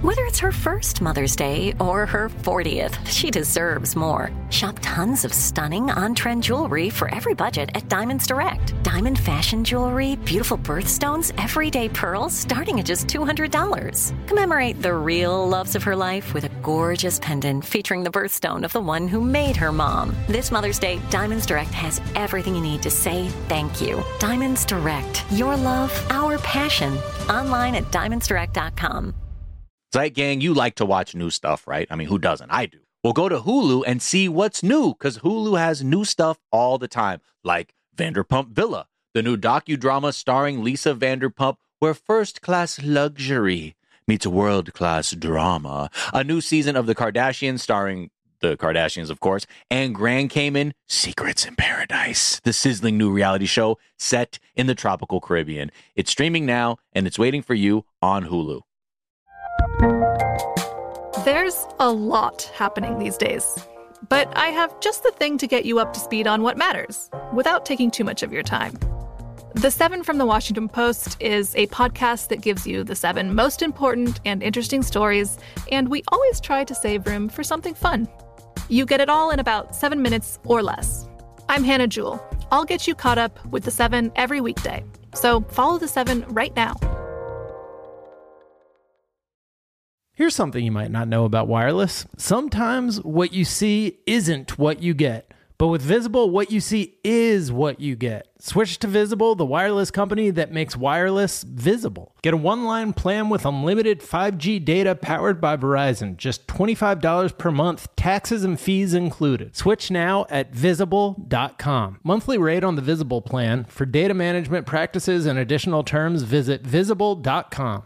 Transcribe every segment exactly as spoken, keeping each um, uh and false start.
Whether it's her first Mother's Day or her fortieth, she deserves more. Shop tons of stunning on-trend jewelry for every budget at Diamonds Direct. Diamond fashion jewelry, beautiful birthstones, everyday pearls starting at just two hundred dollars. Commemorate the real loves of her life with a gorgeous pendant featuring the birthstone of the one who made her mom. This Mother's Day, Diamonds Direct has everything you need to say thank you. Diamonds Direct. Your love, our passion. Online at diamonds direct dot com. Right, gang, you like to watch new stuff, right? I mean, who doesn't? I do. Well, go to Hulu and see what's new, because Hulu has new stuff all the time, like Vanderpump Villa, the new docudrama starring Lisa Vanderpump, where first-class luxury meets world-class drama. A new season of The Kardashians starring the Kardashians, of course, and Grand Cayman, Secrets in Paradise, the sizzling new reality show set in the tropical Caribbean. It's streaming now, and it's waiting for you on Hulu. There's a lot happening these days, but I have just the thing to get you up to speed on what matters without taking too much of your time. The Seven from the Washington Post is a podcast that gives you the seven most important and interesting stories, and we always try to save room for something fun. You get it all in about seven minutes or less. I'm Hannah Jewell. I'll get you caught up with the Seven every weekday. So follow the Seven right now. Here's something you might not know about wireless. Sometimes what you see isn't what you get. But with Visible, what you see is what you get. Switch to Visible, the wireless company that makes wireless visible. Get a one-line plan with unlimited five G data powered by Verizon. Just twenty-five dollars per month, taxes and fees included. Switch now at visible dot com. Monthly rate on the Visible plan. For data management practices and additional terms, visit visible dot com.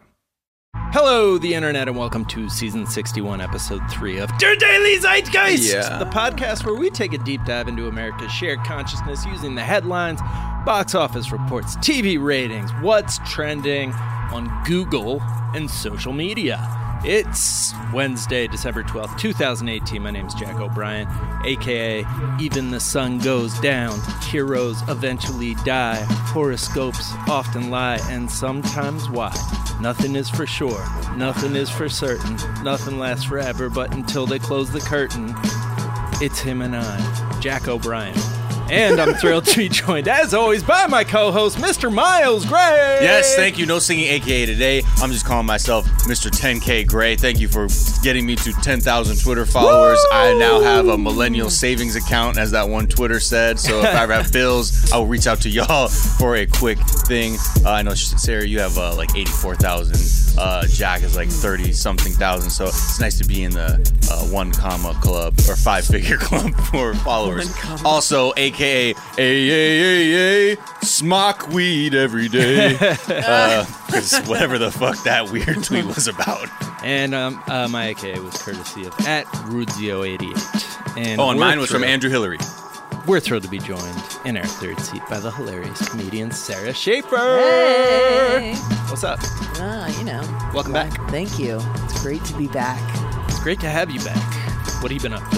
Hello, the internet, and welcome to season sixty-one, episode three of Der Daily Zeitgeist, yeah. the podcast where we take a deep dive into America's shared consciousness using the headlines, box office reports, T V ratings, what's trending on Google and social media. It's Wednesday, December twelfth, twenty eighteen. My name's Jack O'Brien, a k a. Even the Sun Goes Down. Heroes eventually die. Horoscopes often lie, and sometimes why. Nothing is for sure. Nothing is for certain. Nothing lasts forever, but until they close the curtain, it's him and I, Jack O'Brien. And I'm thrilled to be joined, as always, by my co-host, Mister Miles Gray. Yes, thank you. No singing A K A today. I'm just calling myself Mister ten K Gray. Thank you for getting me to ten thousand Twitter followers. Woo! I now have a millennial savings account, as that one Twitter said. So if I ever have bills, I will reach out to y'all for a quick thing. Uh, I know, Sarah, you have uh, like eighty-four thousand. Uh, Jack is like thirty-something thousand. So it's nice to be in the uh, one comma club or five-figure club for followers. Also, A K A A A A A smock weed every day. Because uh, whatever the fuck that weird tweet was about. And um, uh, my A K A was courtesy of at Rudzio eighty-eight. And oh, and mine was thrilled, from Andrew Hillary. We're thrilled to be joined in our third seat by the hilarious comedian Sarah Schaefer. Hey! What's up? Uh, you know. Welcome like, back. Thank you. It's great to be back. It's great to have you back. What have you been up to?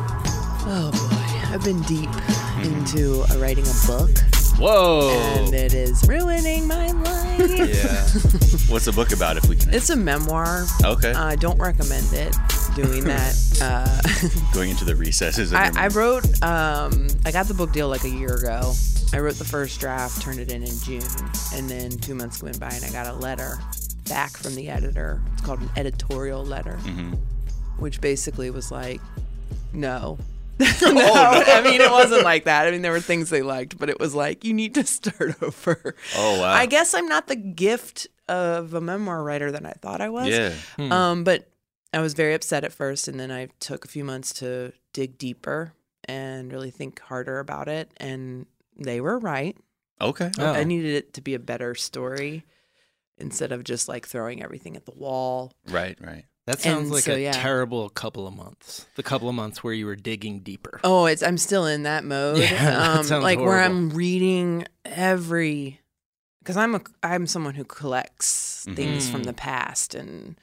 Oh, boy. I've been deep into uh, writing a book. Whoa. And it is ruining my life. Yeah. What's the book about, if we can? It's a memoir. Okay. I uh, don't recommend it, doing that. Uh, Going into the recesses. Of I, I wrote, um, I got the book deal like a year ago. I wrote the first draft, turned it in in June, and then two months went by and I got a letter back from the editor. It's called an editorial letter, mm-hmm. which basically was like, no. no, oh, no. I mean, it wasn't like that. I mean, there were things they liked, but it was like, you need to start over. Oh, wow. I guess I'm not the gift of a memoir writer that I thought I was. Yeah. Hmm. Um, but I was very upset at first, and then I took a few months to dig deeper and really think harder about it, and they were right. Okay. Oh. I needed it to be a better story instead of just like throwing everything at the wall. Right, right. That sounds And like so, a yeah. terrible couple of months. The couple of months where you were digging deeper. Oh, it's I'm still in that mode. Yeah, that um, sounds like where horrible. I'm reading every, because I'm a I'm someone who collects Mhm. things from the past, and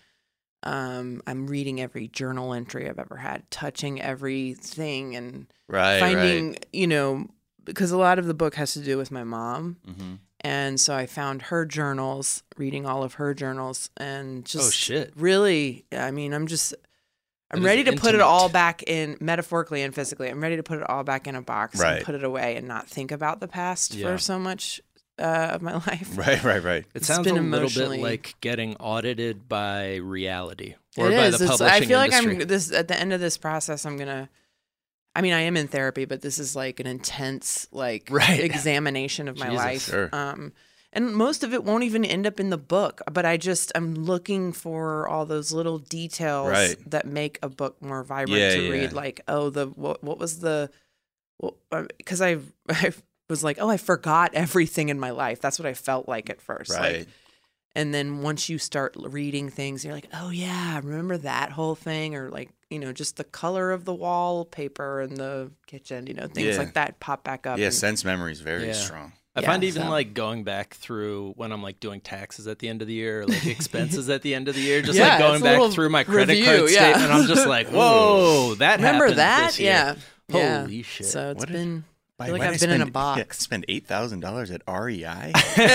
um, I'm reading every journal entry I've ever had, touching everything, and Right, finding right. you know, because a lot of the book has to do with my mom, Mm-hmm. And so I found her journals, reading all of her journals, and just Oh, shit. really, I mean, I'm just, I'm That is ready to put it intimate. all back in, metaphorically and physically. I'm ready to put it all back in a box Right. and put it away and not think about the past Yeah. for so much uh, of my life. Right, right, right. It It's sounds been a little emotionally- bit like getting audited by reality or It by is. the It's- publishing I feel like industry. I'm this at the end of this process. I'm gonna. I mean, I am in therapy, but this is like an intense, like Right. examination of my Jesus. life. Sure. Um, and most of it won't even end up in the book. But I just I'm looking for all those little details Right. that make a book more vibrant Yeah, to yeah. read. Like, oh, the what, what was the? Because I I was like, oh, I forgot everything in my life. That's what I felt like at first. Like, Right. and then once you start reading things, you're like, oh, yeah, remember that whole thing? Or like, you know, just the color of the wallpaper in the kitchen, you know, things Yeah. like that pop back up. Yeah, and- sense memory is very Yeah. strong. I Yeah, find even so- like going back through when I'm like doing taxes at the end of the year, or like expenses at the end of the year, just Yeah, like it's going a back little through my credit review, card yeah. statement. I'm just like, whoa, that Remember happened that? this year. Yeah. Yeah. Holy shit. So it's What did- been, I feel Why like did I've been in a spend- box. yeah, spend eight thousand dollars at R E I.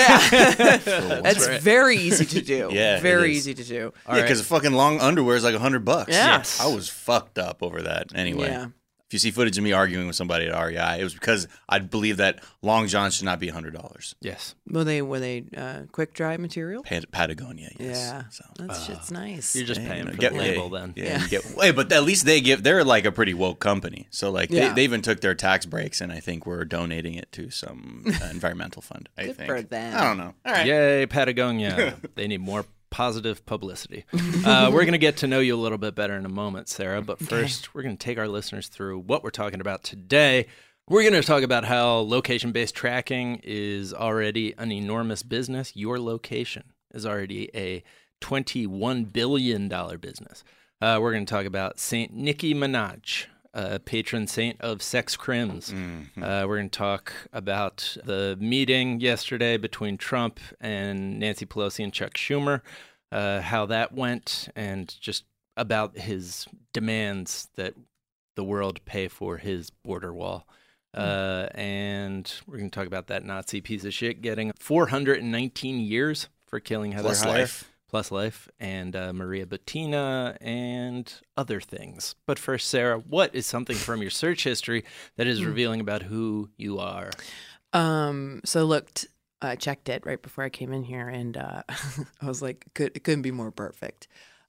That's right. very easy to do. Yeah, it Very is. easy to do. All Yeah, right. because fucking long underwear is like a hundred bucks. Yeah. Yes. I was fucked up over that. Anyway, Yeah. if you see footage of me arguing with somebody at R E I, it was because I believe that long johns should not be a hundred dollars. Yes. Were they, were they uh, quick dry material? Pat- Patagonia, yes. Yeah. So. That shit's nice. You're just Yeah, paying you know, for get- the label yeah, then. Yeah, Yeah. you get, wait, but at least they give. They're like a pretty woke company, so like Yeah. they, they even took their tax breaks, and I think we're donating it to some uh, environmental fund. I Good think. for them. I don't know. All right. Yay, Patagonia. They need more positive publicity. Uh, we're going to get to know you a little bit better in a moment, Sarah. But first, we're going to take our listeners through what we're talking about today. We're going to talk about how location-based tracking is already an enormous business. Your location is already a twenty-one billion dollars business. Uh, we're going to talk about Saint Nicki Minaj, uh, patron saint of sex crimes. Mm-hmm. Uh, we're going to talk about the meeting yesterday between Trump and Nancy Pelosi and Chuck Schumer, uh, how that went, and just about his demands that the world pay for his border wall. Uh, and we're going to talk about that Nazi piece of shit getting four hundred nineteen years for killing Heather Plus Heyer. life. Plus Life, and uh, Maria Bettina, and other things. But first, Sarah, what is something from your search history that is revealing about who you are? Um, so looked, I checked it right before I came in here, and uh, I was like, could, it couldn't be more perfect.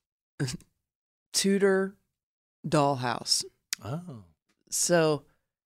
Tudor dollhouse. Oh. So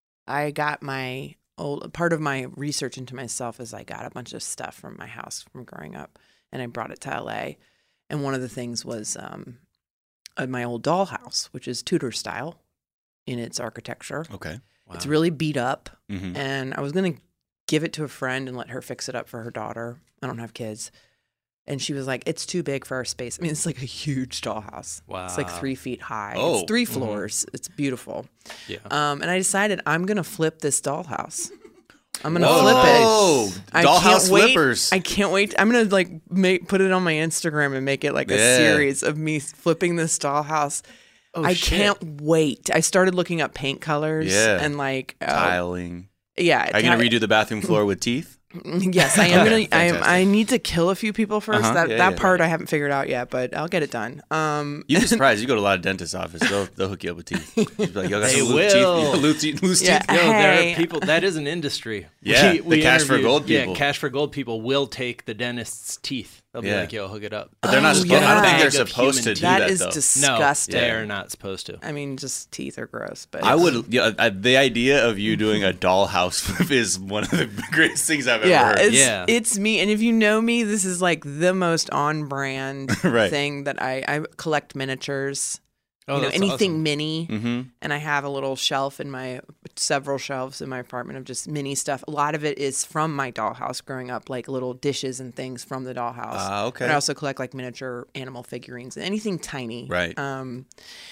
I got my old, part of my research into myself is I got a bunch of stuff from my house from growing up, and I brought it to L A. And one of the things was um, uh, my old dollhouse, which is Tudor style in its architecture. Okay. It's really beat up. Mm-hmm. And I was going to give it to a friend and let her fix it up for her daughter. I don't have kids. And she was like, it's too big for our space. I mean, it's like a huge dollhouse. Wow. It's like three feet high. Oh. It's three Mhm. floors. It's beautiful. Yeah. Um, and I decided I'm going to flip this dollhouse. I'm going to Whoa. flip Whoa. it. I Dollhouse can't wait. flippers. I can't wait. I'm going to like make, put it on my Instagram and make it like a Yeah. series of me flipping this dollhouse. Oh, I shit. can't wait. I started looking up paint colors Yeah. and like uh, Tiling. yeah. Are you gonna ti- redo the bathroom floor with teeth? Yes, I am Okay, gonna. I am, fantastic. I need to kill a few people 1st Uh-huh, That yeah, that yeah. part I haven't figured out yet, but I'll get it done. Um, You'd be surprised. You go to a lot of dentist office. They'll they'll hook you up with teeth. You'd be like, yo, got They some loose will. teeth. Loose teeth. Loose Yeah. teeth. No, there Hey. are people. That is an industry. Yeah, the cash for interviewed- gold people. Yeah, cash for gold people will take the dentist's teeth. They'll be Yeah. like, "Yo, hook it up." But they're not Oh, supposed. I don't think yeah. they're Bag of supposed to human do teeth. that, that is though. No, disgusting. they are not supposed to. I mean, just teeth are gross. But I would. Yeah, I, the idea of you doing a dollhouse flip is one of the greatest things I've ever Yeah, heard. it's Yeah. it's me. And if you know me, this is like the most on brand Right. thing that I I collect miniatures. Oh, you know, that's anything awesome. mini. Mm-hmm. And I have a little shelf in my several shelves in my apartment of just mini stuff. A lot of it is from my dollhouse growing up, like little dishes and things from the dollhouse. Ah, okay. But I also collect like miniature animal figurines, anything tiny. Right. Um,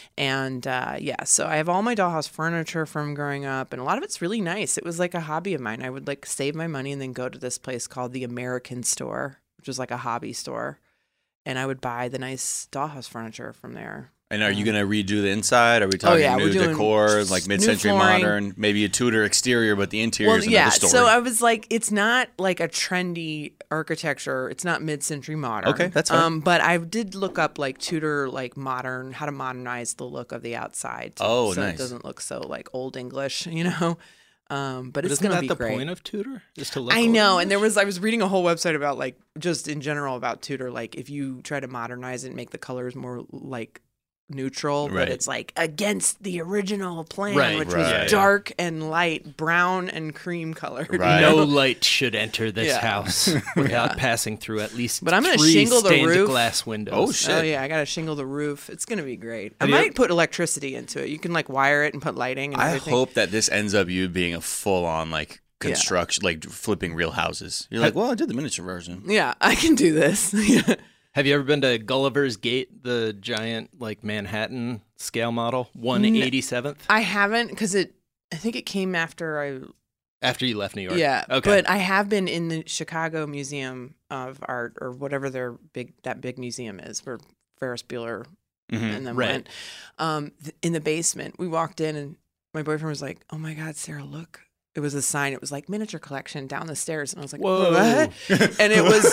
and uh, yeah, so I have all my dollhouse furniture from growing up, and a lot of it's really nice. It was like a hobby of mine. I would like save my money and then go to this place called the American Store, which was like a hobby store, and I would buy the nice dollhouse furniture from there. And are you going to redo the inside? Are we talking Oh, yeah, new we're doing decor, like new mid-century flooring. modern, maybe a Tudor exterior, but the interior Well, is yeah. another story? So I was like, it's not like a trendy architecture. It's not mid-century modern. Okay, that's fine. Um, but I did look up like Tudor, like modern, how to modernize the look of the outside. To, Oh, so nice. it doesn't look so like old English, you know. Um, but But it's isn't gonna that be the great. point of Tudor? Is to look I old know, English? and there was I was reading a whole website about like just in general about Tudor. Like if you try to modernize it and make the colors more like neutral, Right. but it's like against the original plan, Right, which right. was dark and light, brown and cream colored. you Right. No know? light should enter this Yeah. house without passing through at least But I'm gonna three shingle the stained roof. glass windows. Oh, shit. Oh yeah, I gotta shingle the roof. It's gonna be great. I Have you might ever- put electricity into it. You can like wire it and put lighting and I everything. hope that this ends up you being a full-on like construction, like flipping real houses. You're like, well, I did the miniature version. Yeah, I can do this. Yeah. Have you ever been to Gulliver's Gate, the giant like Manhattan scale model, one eighty-seventh? I haven't because it. I think it came after I After you left New York. Yeah, Okay. but I have been in the Chicago Museum of Art or whatever their big that big museum is where Ferris Bueller Mhm. and then Right. went. Um, th- in the basement, we walked in and my boyfriend was like, "Oh my God, Sarah, look!" It was a sign. It was like miniature collection down the stairs, and I was like, Whoa. "What?" And it was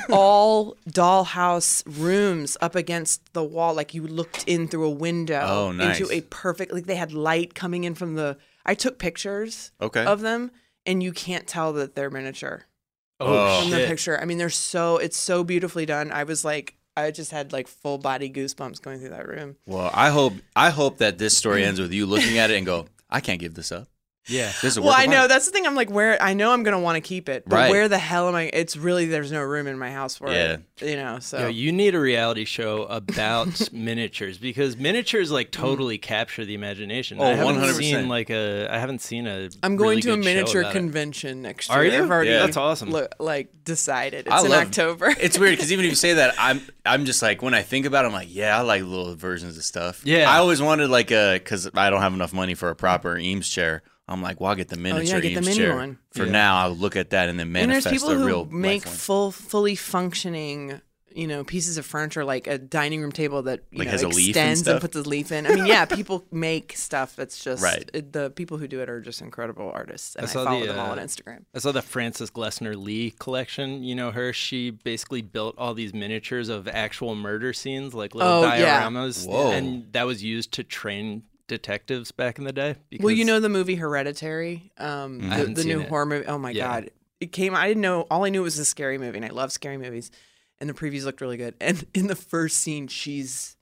all dollhouse rooms up against the wall, like you looked in through a window Oh, nice. into a perfect. Like they had light coming in from the. I took pictures Okay. of them, and you can't tell that they're miniature oh, from the shit. picture. I mean, they're so it's so beautifully done. I was like, I just had like full body goosebumps going through that room. Well, I hope I hope that this story ends with you looking at it and go, I can't give this up. Yeah. This is a Well, work I of know art. that's the thing. I'm like, where I know I'm gonna want to keep it, but Right. where the hell am I? It's really there's no room in my house for Yeah. it. You know, so Yo, you need a reality show about miniatures because miniatures like totally capture the imagination. Oh, I haven't one hundred percent. seen like a I haven't seen a I'm going really to a good show miniature about it. convention next year. Are you? I've already Yeah. That's awesome. lo- like decided. It's I in love- October. It's weird because even if you say that, I'm I'm just like when I think about it, I'm like, yeah, I like little versions of stuff. Yeah. I always wanted like a because I don't have enough money for a proper Eames chair. I'm like, well, I'll get the miniature Oh, get the Eames mini chair. one. For Yeah. now, I'll look at that and then And manifest there's people the who real make life one. full, fully functioning, you know, pieces of furniture, like a dining room table that you Like know has a leaf and extends stuff? puts a leaf in. I mean, yeah, people make stuff that's just Right. it- the people who do it are just incredible artists, and I I, saw follow the, them all uh, on Instagram. I saw the Frances Glessner Lee collection. You know her? She basically built all these miniatures of actual murder scenes, like little Oh, yeah. dioramas. Whoa. And that was used to train detectives back in the day. Because, Well, you know the movie Hereditary, um, I the, haven't the seen new it. horror movie. Oh my Yeah. god, it came. I didn't know. All I knew was a scary movie, and I love scary movies. And the previews looked really good. And in the first scene, she's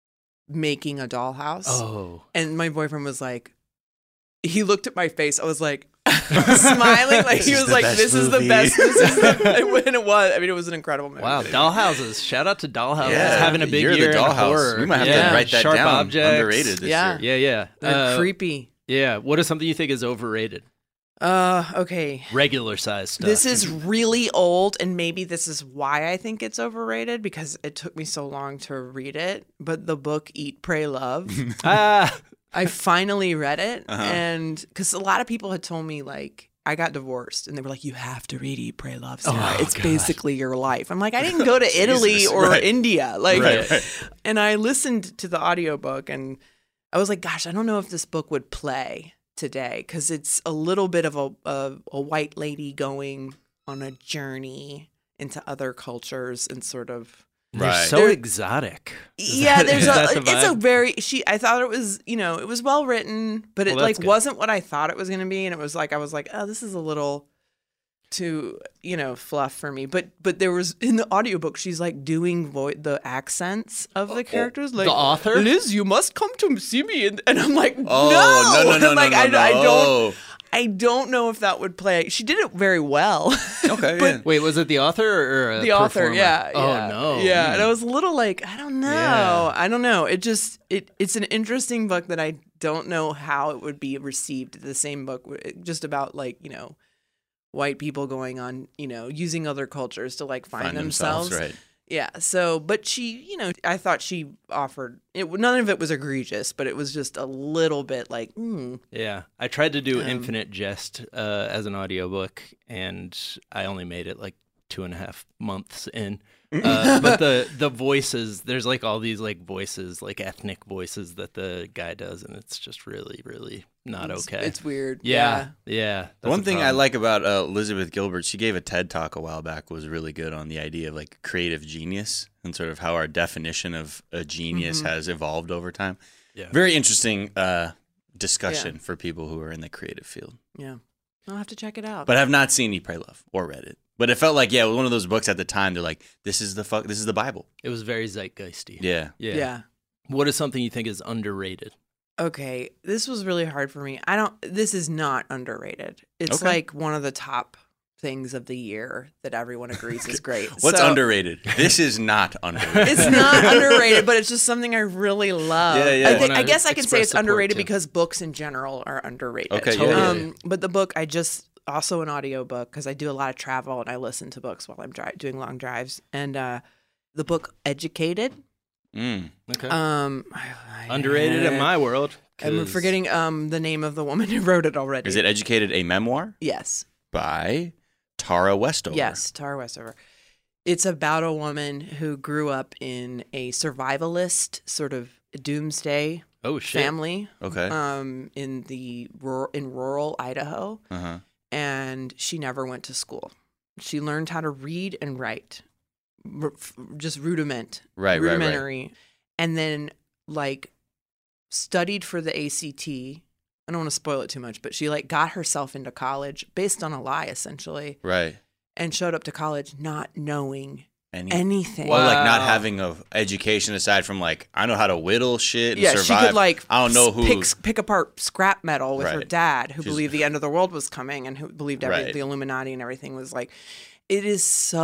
making a dollhouse. Oh. And my boyfriend was like, he looked at my face. I was like, smiling. Like This he is was the like, best this is the movie. best. This is the, and it was. I mean, it was an incredible movie. Wow, dollhouses! Shout out to dollhouses Yeah. having a big You're the year in dollhouse. horror. We might have yeah. to write that Sharp down. Objects. Underrated this Yeah. year. Yeah, yeah. They're Uh, creepy. Yeah. What is something you think is overrated? Uh, okay. Regular size stuff. This is really old, and maybe this is why I think it's overrated because it took me so long to read it. But the book Eat, Pray, Love, ah. I finally read it, Uh-huh. and because a lot of people had told me like I got divorced, and they were like, "You have to read Eat, Pray, Love, Sarah. Oh, it's God. basically your life." I'm like, I didn't go to Italy Jesus, or right. India, like, Right, right. and I listened to the audiobook, and I was like, "Gosh, I don't know if this book would play today because it's a little bit of a, a a white lady going on a journey into other cultures and sort of." They're Right. so They're- exotic. Is Yeah, that- there's is a that the it's a vibe? very she I thought it was, you know, it was well written, but it Well, like that's good. wasn't what I thought it was going to be, and it was like I was like, "Oh, this is a little too, you know, fluff for me." But but there was in the audiobook she's like doing vo- the accents of the characters like the author? Liz, you must come to see me, and, and I'm like, Oh, "No." no, no, no, like no, I, no, I no. don't I don't know if that would play. She did it very well. Okay, But yeah. Wait, was it the author or a the author, performer? yeah, Oh yeah, no. yeah. And I was a little like, I don't know, Yeah. I don't know. It just it it's an interesting book that I don't know how it would be received. The same book, w- just about like you know, white people going on, you know, using other cultures to like find, Find themselves. themselves, right? Yeah. So, but she, you know, I thought she offered it. None of it was egregious, but it was just a little bit like, mm, Yeah, I tried to do Um, Infinite Jest uh, as an audiobook, and I only made it like two and a half months in. Uh, but the the voices, there's like all these like voices, like ethnic voices that the guy does, and it's just really, really not It's, okay. it's weird. yeah, yeah. The one thing I like about uh, Elizabeth Gilbert, she gave a TED Talk a while back, was really good on the idea of like creative genius and sort of how our definition of a genius Mm-hmm. has evolved over time. Yeah. Very interesting uh, discussion Yeah. for people who are in the creative field, Yeah. I'll have to check it out. but have not seen Eat, Pray, Love or read it. But it felt like, yeah, it was one of those books at the time. They're like, this is the fuck, this is the Bible. It was very zeitgeisty. Yeah. yeah. yeah. What is something you think is underrated? Okay, this was really hard for me. I don't. This is not underrated. It's Okay. like one of the top things of the year that everyone agrees is great. What's So, underrated? This is not underrated. It's not underrated, but it's just something I really love. Yeah, yeah. I, think, Wanna I guess I can say express it's support, underrated too. because books in general are underrated. Okay, yeah, yeah, um, yeah. But the book I just also an audiobook because I do a lot of travel and I listen to books while I'm dri- doing long drives. And uh, the book Educated. Mm. Okay. Um, Underrated in my world. I'm 'cause- forgetting um the name of the woman who wrote it already. Is it Educated, a memoir Yes. by Tara Westover? Yes, Tara Westover. It's about a woman who grew up in a survivalist sort of doomsday Oh shit. family Okay. um, in the rural, in rural Idaho, Uh-huh. and she never went to school. She learned how to read and write, r- f- just rudiment, Right, right, right. rudimentary, and then like studied for the A C T. I don't want to spoil it too much, but she like got herself into college based on a lie, essentially, Right. and showed up to college not knowing Any, anything. Well, like not Wow. having a education aside from like I know how to whittle shit and Yeah, survive. she could like I don't know s- who. pick, pick apart scrap metal with her Right. dad, who She's- believed the end of the world was coming and who believed every, Right. the Illuminati and everything was like. It is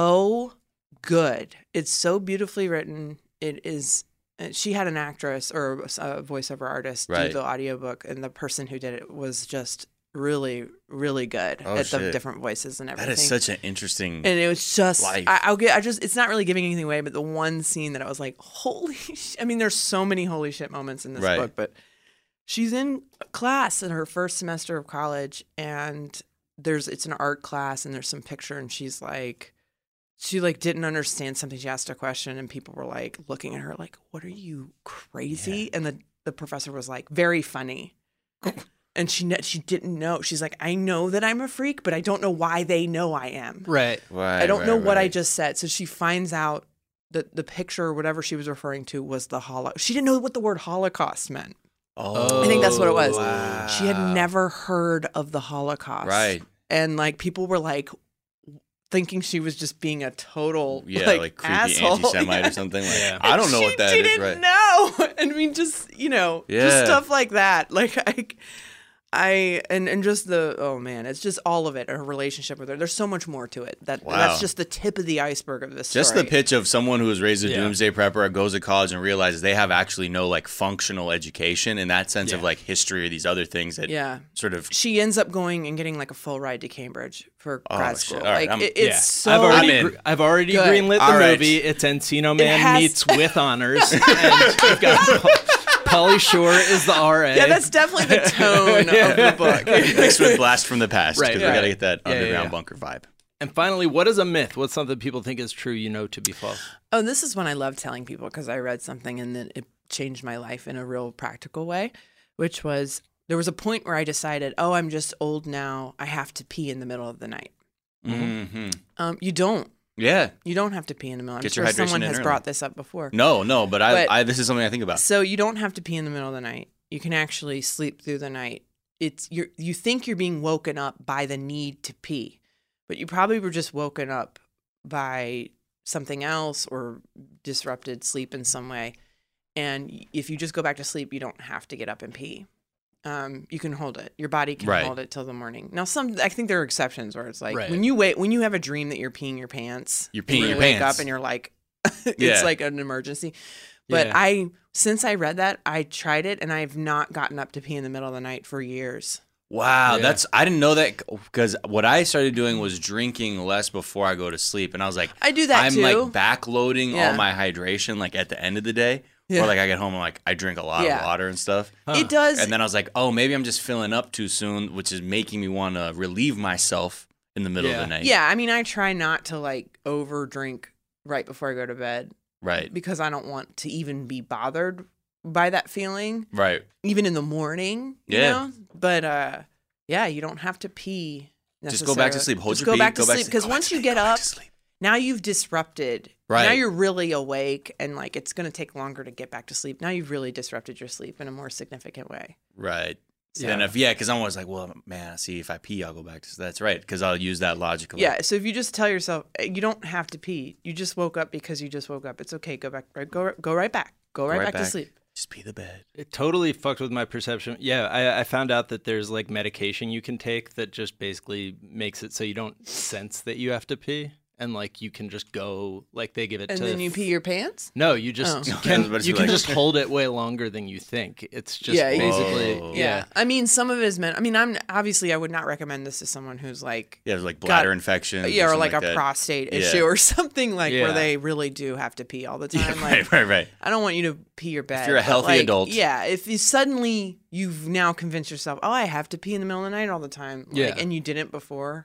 so good. It's so beautifully written. It is. uh, She had an actress or a voiceover artist Right. do the audiobook, and the person who did it was just really, really good Oh, at the shit. different voices and everything. That is such an interesting. And it was just, life. I, I'll get, I just, it's not really giving anything away, but the one scene that I was like, holy sh-. I mean, there's so many holy shit moments in this Right. book, but she's in class in her first semester of college and there's, it's an art class and there's some picture and she's like, she like didn't understand something. She asked a question and people were like looking at her like, what are you crazy? And the, the professor was like, very funny. And she kn- she didn't know. She's like, I know that I'm a freak, but I don't know why they know I am. Right. right, I don't right, know what I right. just said. So she finds out that the picture or whatever she was referring to was the holo. She didn't know what the word Holocaust meant. Oh, I think that's what it was. wow. She had never heard of the Holocaust. Right. And like people were like thinking she was just being a total Yeah, like, like, creepy asshole. anti-Semite Yeah. or something. Like, Yeah. I don't know she what that is. didn't Right. know. I mean, just you know, Yeah. just stuff like that. Like I, I and and just the oh man, it's just all of it. Her relationship with her. There's so much more to it. That Wow. that's just the tip of the iceberg of this story. Just the pitch of someone who was raised a Yeah. doomsday prepper, goes to college and realizes they have actually no like functional education in that sense of Yeah. like history or these other things that Yeah. sort of. She ends up going and getting like a full ride to Cambridge for Oh, grad shit. school. All right, like I'm- it, it's Yeah. so I've already, I'm in. gr- I've already Good. greenlit the All right. movie. It's Encino Man has- meets with honors, and we've got Pauly Shore is the R A. yeah, that's definitely the tone of the book. Mixed with Blast from the Past because Right, we right. got to get that Yeah, yeah, underground yeah. bunker vibe. And finally, what is a myth? What's something people think is true, you know, to be false? Oh, this is one I love telling people because I read something and then it changed my life in a real practical way, which was there was a point where I decided, oh, I'm just old now. I have to pee in the middle of the night. Mm-hmm. Um, you don't. Yeah. You don't have to pee in the middle. I'm Get sure your hydration someone in has early. brought this up before. No, no, but I, But- I this is something I think about. So you don't have to pee in the middle of the night. You can actually sleep through the night. It's you you think you're being woken up by the need to pee, but you probably were just woken up by something else or disrupted sleep in some way. And if you just go back to sleep, you don't have to get up and pee. Um, you can hold it. Your body can Right. hold it till the morning. Now, some I think there are exceptions where it's like Right. when you wait when you have a dream that you're peeing your pants, You're and peeing you your wake pants. up and you're like, it's Yeah. like an emergency. But Yeah. I, since I read that, I tried it and I've not gotten up to pee in the middle of the night for years. Wow, Yeah. that's I didn't know that because what I started doing was drinking less before I go to sleep, and I was like, I do that I'm too. like backloading Yeah. all my hydration like at the end of the day, Yeah. or like I get home and like I drink a lot Yeah. of water and stuff. It does. And then I was like, oh, maybe I'm just filling up too soon, which is making me want to relieve myself in the middle Yeah. of the night. Yeah, I mean, I try not to like over drink right before I go to bed Right. because I don't want to even be bothered by that feeling, Right. even in the morning. You Yeah. know? But uh, yeah, you don't have to pee. Just go back to necessarily. sleep. Hold Just your go pee. back to Go back sleep to- because go back once to you sleep, get go back up, to sleep. now you've disrupted. Right. Now you're really awake, and like it's going to take longer to get back to sleep. Now you've really disrupted your sleep in a more significant way. Right. Yeah. And if yeah, because I'm always like, well, man, see if I pee, I'll go back to. That's right, because I'll use that logically. Yeah. So if you just tell yourself you don't have to pee, you just woke up because you just woke up. It's okay. Go back. Right. Go. Go right back. Go right, right back, back. to sleep. Just pee the bed. It totally fucked with my perception. Yeah, I, I found out that there's like medication you can take that just basically makes it so you don't sense that you have to pee. And like you can just go, like they give it And to. then you pee your pants. No, you just Oh. can. But it's You can like- just hold it way longer than you think. It's just Yeah, you- basically Whoa. yeah. I mean, some of it is meant. I mean, I'm obviously I would not recommend this to someone who's like Yeah, like bladder infection. yeah, or like, like a that. prostate Yeah. issue or something like Yeah. where they really do have to pee all the time. Yeah, like, right, right, right. I don't want you to pee your bed. you're a but, healthy like, adult. yeah. If you suddenly you've now convinced yourself, oh, I have to pee in the middle of the night all the time, like, Yeah. and you didn't before,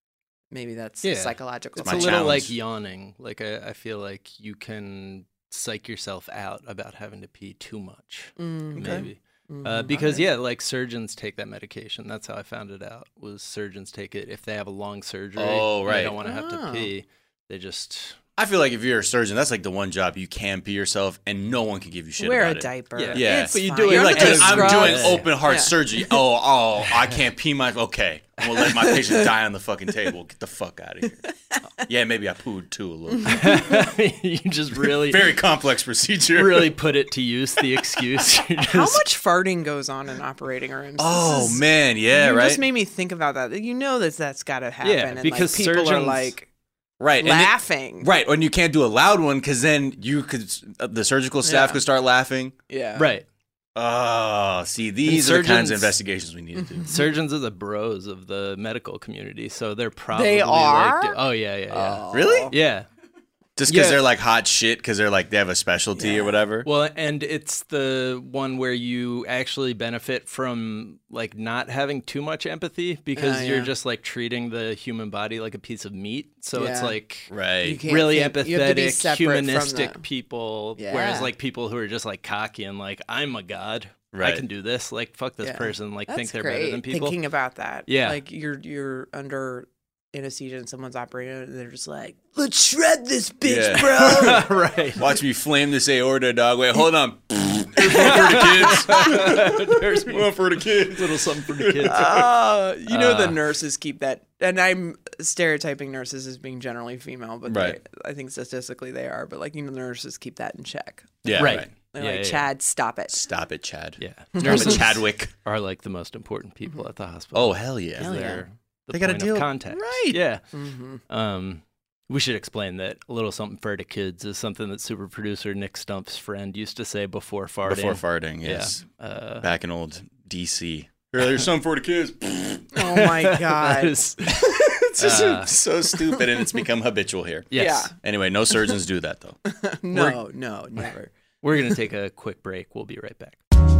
maybe that's Yeah. psychological. It's my a little challenge. like yawning. Like I, I feel like you can psych yourself out about having to pee too much. Mm, Maybe. Mhm. Uh, because yeah, like surgeons take that medication. That's how I found it out. Was surgeons take it if they have a long surgery. Oh, and right. They don't want to have Oh. to pee. They just I feel like if you're a surgeon, that's like the one job you can pee yourself, and no one can give you shit Wear about a it. diaper. Yeah. Yeah. It's But you fine. do it You're Like, under dude, the I'm scrubs. doing Yeah. open heart Yeah. surgery. Oh, oh, I can't pee my. Okay, I'm gonna let my patient die on the fucking table. Get the fuck out of here. Yeah, maybe I pooed too a little bit. you just really Very complex procedure. really put it to use the excuse. You're How just- much farting goes on in operating rooms? This Oh is- man, yeah, you right. just made me think about that. You know that that's got to happen. Yeah, and because like, people are surgeons- like right, and it- laughing. right, and you can't do a loud one because then you could, uh, the surgical staff Yeah. could start laughing. Yeah. right. Oh, see, these are the kinds of surgeons- investigations we need to do. Surgeons are the bros of the medical community, so they're probably They like, are? oh yeah, yeah, yeah, Really? yeah. Just because Yeah. they're like hot shit because they're like they have a specialty or whatever. Well, and it's the one where you actually benefit from like not having too much empathy because Ah, you're yeah. just like treating the human body like a piece of meat. So it's Yeah. like Right. You can't really think- you have to be empathetic, separate from humanistic the- people. Yeah. Whereas like people who are just like cocky and like I'm a god, I Right. can do this. Like fuck this Yeah. person. Like That's think they're great. better than people. Thinking about that. Yeah. Like you're you're under anesthesia and someone's operating and they're just like, let's shred this bitch, Yeah. bro. right. Watch me flame this aorta, dog. Wait, hold on. Here's one for the kids. There's One for the kids. little something for the kids. Uh, you know the Uh. nurses keep that, and I'm stereotyping nurses as being generally female, but they- Right. I think statistically they are. But like you know, the nurses keep that in check. Yeah, Right. right. They're Yeah, like, yeah, yeah. Chad, stop it. Stop it, Chad. Yeah. Stop it, Nurses Chadwick. are like the most important people at the hospital. Oh, hell yeah. Hell yeah. They're the They gotta point deal- of contact. right. Yeah. hmm Um, we should explain that a little something for the kids is something that super producer Nick Stump's friend used to say before farting. Before farting, yes. Yeah. Uh, Back in old D C. There's something for the kids. Oh my that god. is, It's just Uh. so stupid, and it's become habitual here. yes. Anyway, no surgeons do that, though. no, no, never. We're going to take a quick break. We'll be right back.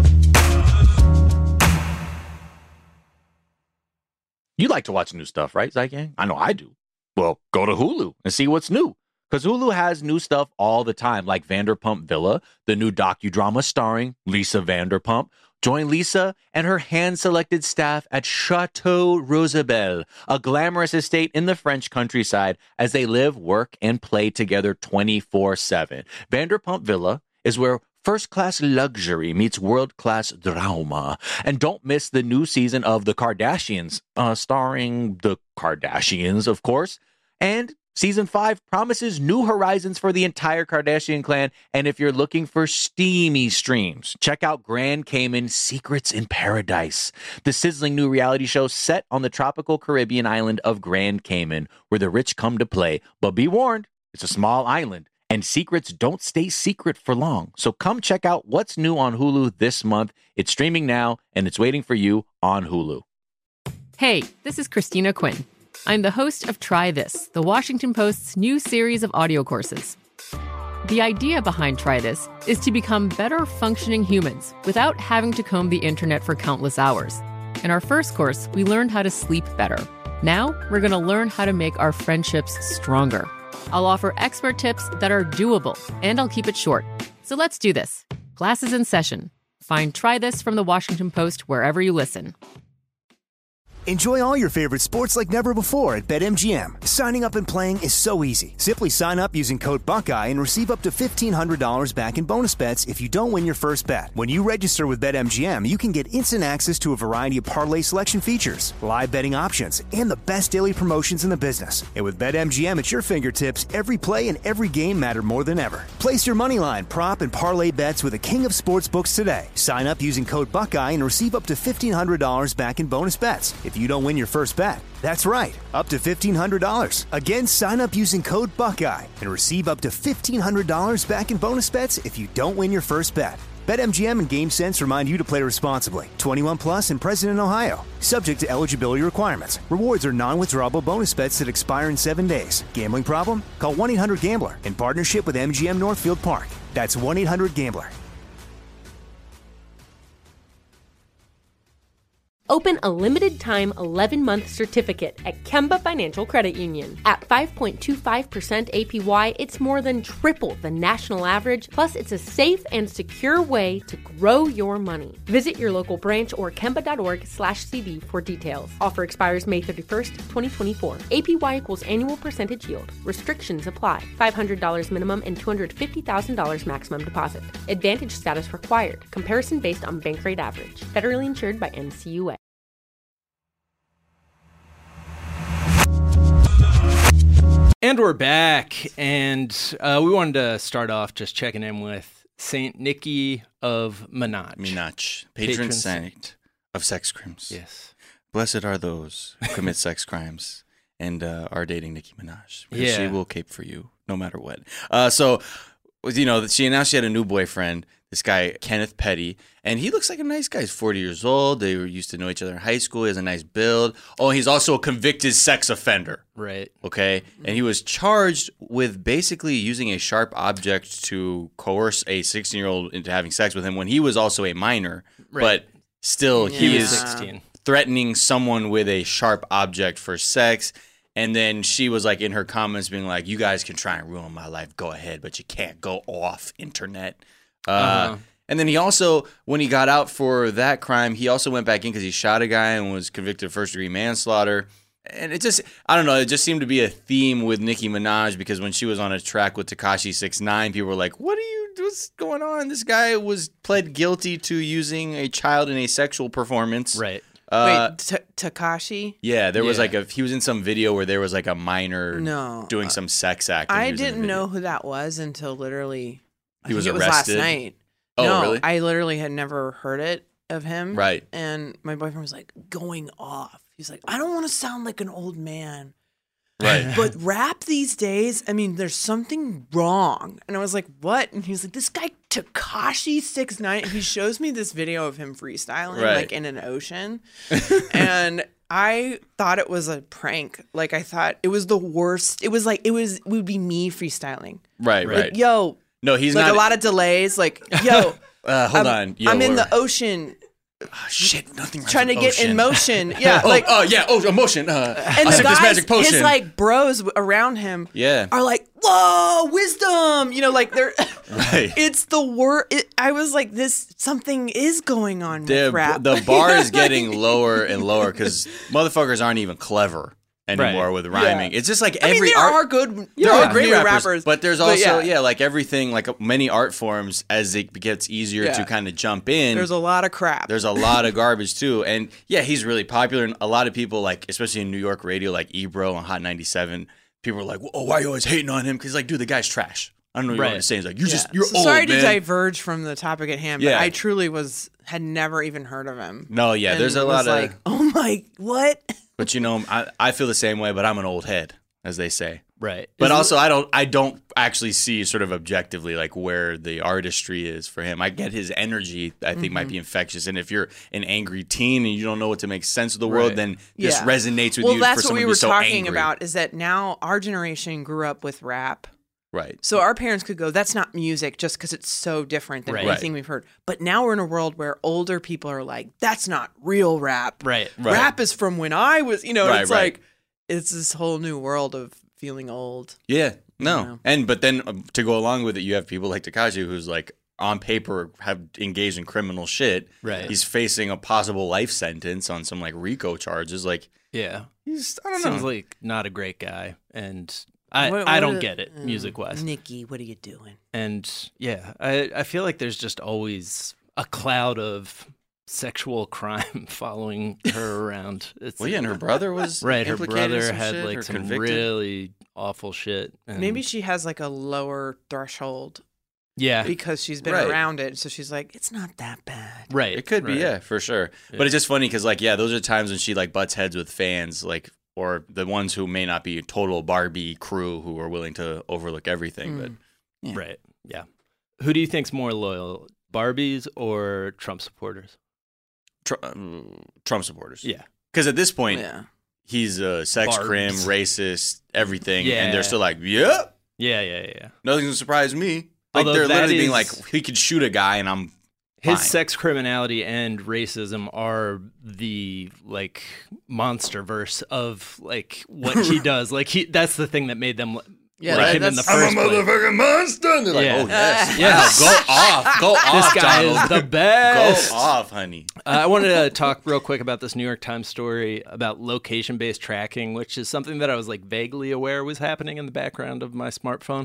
You like to watch new stuff, right, Zygang? I know I do. Well, go to Hulu and see what's new. Because Hulu has new stuff all the time, like Vanderpump Villa, the new docudrama starring Lisa Vanderpump. Join Lisa and her hand-selected staff at Chateau Rosabelle, a glamorous estate in the French countryside, as they live, work, and play together twenty-four seven. Vanderpump Villa is where first-class luxury meets world-class drama. And don't miss the new season of The Kardashians, uh, starring the Kardashians, of course. And season five promises new horizons for the entire Kardashian clan. And if you're looking for steamy streams, check out Grand Cayman Secrets in Paradise, the sizzling new reality show set on the tropical Caribbean island of Grand Cayman, where the rich come to play. But be warned, it's a small island, and secrets don't stay secret for long. So come check out what's new on Hulu this month. It's streaming now, and it's waiting for you on Hulu. Hey, this is Christina Quinn. I'm the host of Try This, the Washington Post's new series of audio courses. The idea behind Try This is to become better functioning humans without having to comb the internet for countless hours. In our first course, we learned how to sleep better. Now, we're going to learn how to make our friendships stronger. I'll offer expert tips that are doable, and I'll keep it short. So let's do this. Class is in session. Find Try This from the Washington Post wherever you listen. Enjoy all your favorite sports like never before at BetMGM. Signing up and playing is so easy. Simply sign up using code Buckeye and receive up to fifteen hundred dollars back in bonus bets if you don't win your first bet. When you register with BetMGM, you can get instant access to a variety of parlay selection features, live betting options, and the best daily promotions in the business. And with BetMGM at your fingertips, every play and every game matter more than ever. Place your moneyline, prop, and parlay bets with the king of sportsbooks today. Sign up using code Buckeye and receive up to fifteen hundred dollars back in bonus bets if you don't win your first bet. That's right, up to fifteen hundred dollars. Again, sign up using code Buckeye and receive up to fifteen hundred dollars back in bonus bets if you don't win your first bet. BetMGM and GameSense remind you to play responsibly. twenty-one plus and present in Ohio. Subject to eligibility requirements. Rewards are non-withdrawable bonus bets that expire in seven days. Gambling problem? Call one eight hundred gambler in partnership with M G M Northfield Park. That's one eight hundred gambler. Open a limited-time eleven-month certificate at Kemba Financial Credit Union. At five point two five percent A P Y, it's more than triple the national average, plus it's a safe and secure way to grow your money. Visit your local branch or kemba.org slash CD for details. Offer expires May thirty-first, twenty twenty-four. A P Y equals annual percentage yield. Restrictions apply. five hundred dollars minimum and two hundred fifty thousand dollars maximum deposit. Advantage status required. Comparison based on bank rate average. Federally insured by N C U A. And we're back, and uh, we wanted to start off just checking in with Saint Nicki of Minaj. Minaj, patron, patron saint of sex crimes. Yes. Blessed are those who commit sex crimes and uh, are dating Nicki Minaj. Because yeah. she will cape for you no matter what. Uh, so, you know, she announced she had a new boyfriend, this guy, Kenneth Petty, and he looks like a nice guy. He's forty years old. They were used to know each other in high school. He has a nice build. Oh, he's also a convicted sex offender. Right. Okay. And he was charged with basically using a sharp object to coerce a sixteen-year-old into having sex with him when he was also a minor. Right. But still, yeah. he, he is sixteen. Threatening someone with a sharp object for sex. And then she was like in her comments being like, you guys can try and ruin my life. Go ahead, but you can't go off internet. Uh, uh-huh. And then he also, when he got out for that crime, he also went back in because he shot a guy and was convicted of first-degree manslaughter. And it just, I don't know, it just seemed to be a theme with Nicki Minaj because when she was on a track with Tekashi six nine, people were like, what are you, what's going on? This guy was pled guilty to using a child in a sexual performance. Right. Uh, Wait, T- Tekashi? Yeah, there was Yeah. like a, he was in some video where there was like a minor No. doing some sex act. and he I was in the didn't video. know who that was until literally, I He was think it was arrested? last night. Oh, no, really? I literally had never heard it of him. Right. And my boyfriend was like, going off. He's like, I don't want to sound like an old man. Right. But rap these days, I mean, there's something wrong. And I was like, what? And he's like, this guy Tekashi six nine. He shows me this video of him freestyling Right. like in an ocean. And I thought it was a prank. Like I thought it was the worst. It was like it was it would be me freestyling. Right, Like, right. yo, No, he's like not. a lot of delays. Like, yo, Uh, hold I'm, on. Yo, I'm in we're- the ocean Oh, shit, nothing. trying to get in motion. motion. Yeah, oh, like oh, yeah, oh, emotion. Uh, and I the sip guys, this magic potion. his like bros around him, Yeah. are like, whoa, wisdom. You know, like they're. Right. It's the word. It, I was like, this something is going on the, with rap. the bar is getting lower and lower because motherfuckers aren't even clever anymore Right. with rhyming. Yeah. It's just like I every mean, there art. are good. There There are are great new rappers, rappers, but there's but also yeah. yeah. like everything, like many art forms, as it gets easier Yeah. to kind of jump in. There's a lot of crap. There's a lot of garbage too, and yeah, he's really popular. And a lot of people, like especially in New York radio, like Ebro on Hot ninety-seven, people are like, "Oh, why are you always hating on him?" Because like, dude, the guy's trash. I don't know what you Right. want to say. He's like, "You're Yeah. just you're So old, sorry man." to diverge from the topic at hand, but Yeah. I truly was had never even heard of him. No, yeah, And there's a was lot of. like, oh my, what? But you know, I I feel the same way, but I'm an old head, as they say. Right. But Is- also, I don't I don't actually see sort of objectively like where the artistry is for him. I get his energy. I think might be infectious. And if you're an angry teen and you don't know what to make sense of the world, Right. then this Yeah. resonates with Well, you. that's for what someone we to be were so talking angry. about. Is that now our generation grew up with rap. Right. So our parents could go, that's not music just because it's so different than Right. anything we've heard. But now we're in a world where older people are like, that's not real rap. Right. Right. Rap is from when I was, you know, and Right, it's right. like, it's this whole new world of feeling old. Yeah, no. You know? And but then um, to go along with it, you have people like Tekashi who's like on paper have engaged in criminal shit. Right. He's facing a possible life sentence on some like RICO charges. Like, yeah. he's, I don't Seems know. like not a great guy. And I, What- I what don't are- get it, uh, music-wise. Nikki, what are you doing? And yeah, I, I feel like there's just always a cloud of sexual crime following her around. It's, Well, yeah, and her brother was right. Her implicated in brother some had shit, like or some convicted. really awful shit. And Maybe she has like a lower threshold yeah, because she's been Right. around it. So she's like, it's not that bad. right. It could be, right. yeah, for sure. Yeah. But it's just funny because, like, yeah, those are times when she like butts heads with fans, like, or the ones who may not be a total Barbie crew who are willing to overlook everything. But Yeah. Right. Yeah. Who do you think's more loyal, Barbies or Trump supporters? Tr- um, Trump supporters, Yeah. because at this point, Yeah. he's a sex Barbs. crim, racist, everything, Yeah. and they're still like, yeah, Yeah. Yeah. Yeah. nothing's gonna surprise me. Like Although they're that literally being is- like, he could shoot a guy, and I'm His fine. sex criminality and racism are the like monster verse of like what he does. Like he that's the thing that made them Yeah, like that- him in the that's- first place. motherfucking monster. And they're like, Yeah. oh yes, Yes. wow, go off, go off, This guy Donald. is the best. Go off, honey. Uh, I wanted to talk real quick about this New York Times story about location-based tracking, which is something that I was like vaguely aware was happening in the background of my smartphone,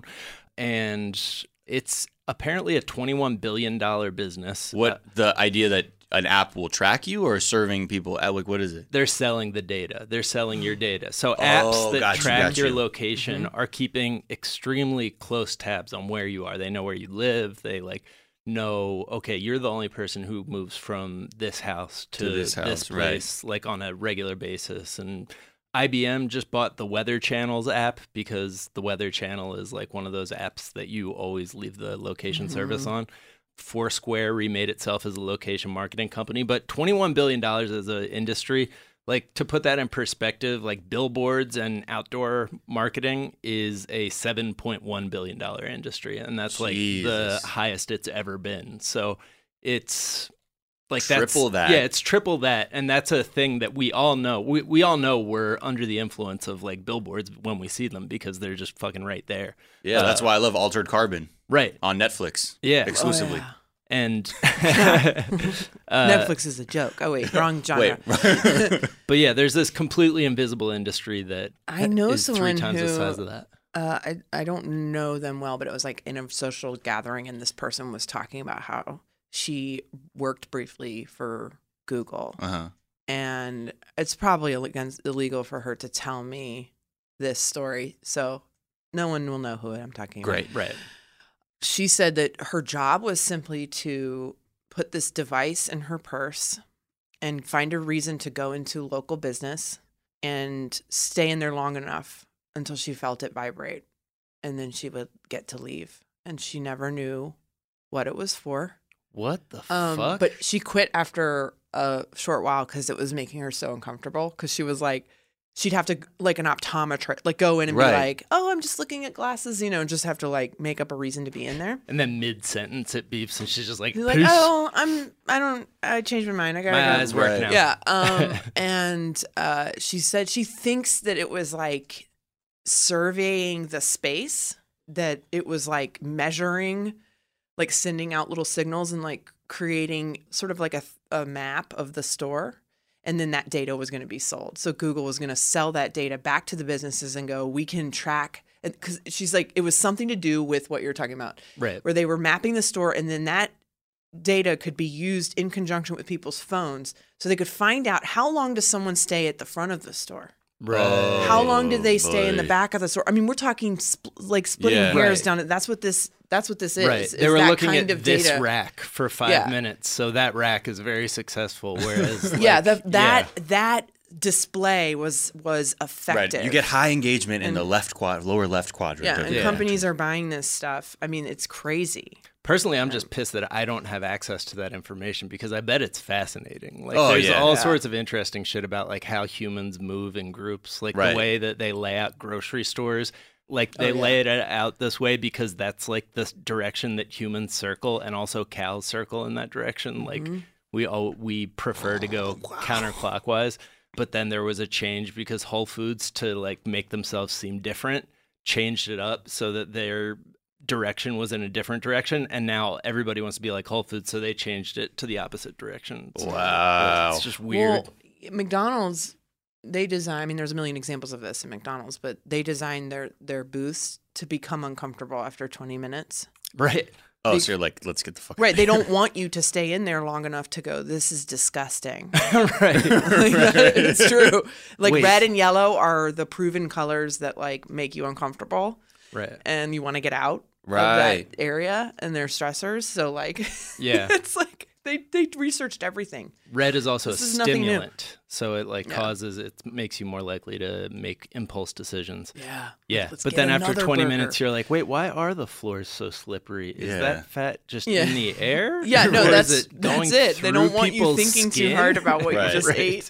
and it's apparently a twenty-one billion dollars business. What Uh, the idea that an app will track you or serving people? at, Like, what is it? they're selling the data. They're selling your data. So apps Oh, that got you, track got your you. location are keeping extremely close tabs on where you are. They know where you live. They like know, okay, you're the only person who moves from this house to, To this house, right. place, like on a regular basis. And I B M just bought the Weather Channel's app because the Weather Channel is like one of those apps that you always leave the location service on. Foursquare remade itself as a location marketing company, but twenty-one billion dollars as an industry, like to put that in perspective, like billboards and outdoor marketing is a seven point one billion dollars industry. And that's like the Jesus. highest it's ever been. So it's like Triple that's, that. Yeah, it's triple that. And that's a thing that we all know. We, we all know we're under the influence of like billboards when we see them because they're just fucking right there. Yeah, Uh, that's why I love Altered Carbon Right. on Netflix. Yeah. exclusively. Oh, And yeah. Netflix is a joke. Oh, wait, wrong genre. Wait, But yeah, there's this completely invisible industry that I know is someone three times who, the size of that. Uh, I I don't know them well, but it was like in a social gathering, and this person was talking about how she worked briefly for Google, uh huh. and it's probably against illegal for her to tell me this story, so no one will know who I'm talking about. Great. Right. She said that her job was simply to put this device in her purse and find a reason to go into local business and stay in there long enough until she felt it vibrate. And then she would get to leave. And she never knew what it was for. What the Um, fuck? but she quit after a short while because it was making her so uncomfortable. Because she was like, she'd have to, like an optometrist, like go in and Right. be like, oh, I'm just looking at glasses, you know, and just have to like make up a reason to be in there. and then mid sentence it beeps and she's just like, She's like, "Peace." oh, I'm, I don't, I changed my mind. I gotta My go. eyes work Right. now. Yeah. Um, and uh, she said she thinks that it was like surveying the space, that it was like measuring, like sending out little signals and like creating sort of like a, a map of the store. And then that data was going to be sold. So Google was going to sell that data back to the businesses and go, we can track. Because she's like, it was something to do with what you're talking about, Right. where they were mapping the store, and then that data could be used in conjunction with people's phones, so they could find out how long does someone stay at the front of the store, Right. how long did they stay in the boy. back of the store. I mean, we're talking spl- like splitting Yeah. hairs Right. down. At, that's what this. That's what this is. Right. is They were that looking kind at of this data. rack for five Yeah. minutes. So that rack is very successful. Whereas, like, yeah, the, that yeah. that display was was Right. effective. You get high engagement in And- the left quad, lower left quadrant. yeah, of and the companies are buying this stuff. I mean, it's crazy. Personally, I'm just pissed that I don't have access to that information because I bet it's fascinating. Like, Oh, there's yeah. all Yeah. sorts of interesting shit about like how humans move in groups, like Right. the way that they lay out grocery stores. Like they Oh, yeah. lay it out this way because that's like the direction that humans circle, and also cows circle in that direction. Like Mm-hmm. we all we prefer to go counterclockwise. but then there was a change because Whole Foods, to like make themselves seem different, changed it up so that their direction was in a different direction, and now everybody wants to be like Whole Foods, so they changed it to the opposite direction. So wow. It's just weird. Well, McDonald's, they design, I mean, there's a million examples of this in McDonald's, but they design their, their booths to become uncomfortable after twenty minutes. Right. Oh, They- so you're like, let's get the fuck Right. out. They don't want you to stay in there long enough to go, this is disgusting. Right. It's true. Like Wait. red and yellow are the proven colors that like make you uncomfortable Right. and you want to get out Right. of that area, and they're stressors. So like, Yeah. it's like they, they researched everything. Red is also This a is nothing new. stimulant, so it like Yeah. causes it makes you more likely to make impulse decisions. Yeah. Yeah, Let's but get then after another twenty burger. minutes, you're like, wait, why are the floors so slippery? Is Yeah. that fat just Yeah. in the air? Yeah, no, Or is that's it going that's it. They don't through want you people's thinking too skin? hard about what Right. you just Right. ate.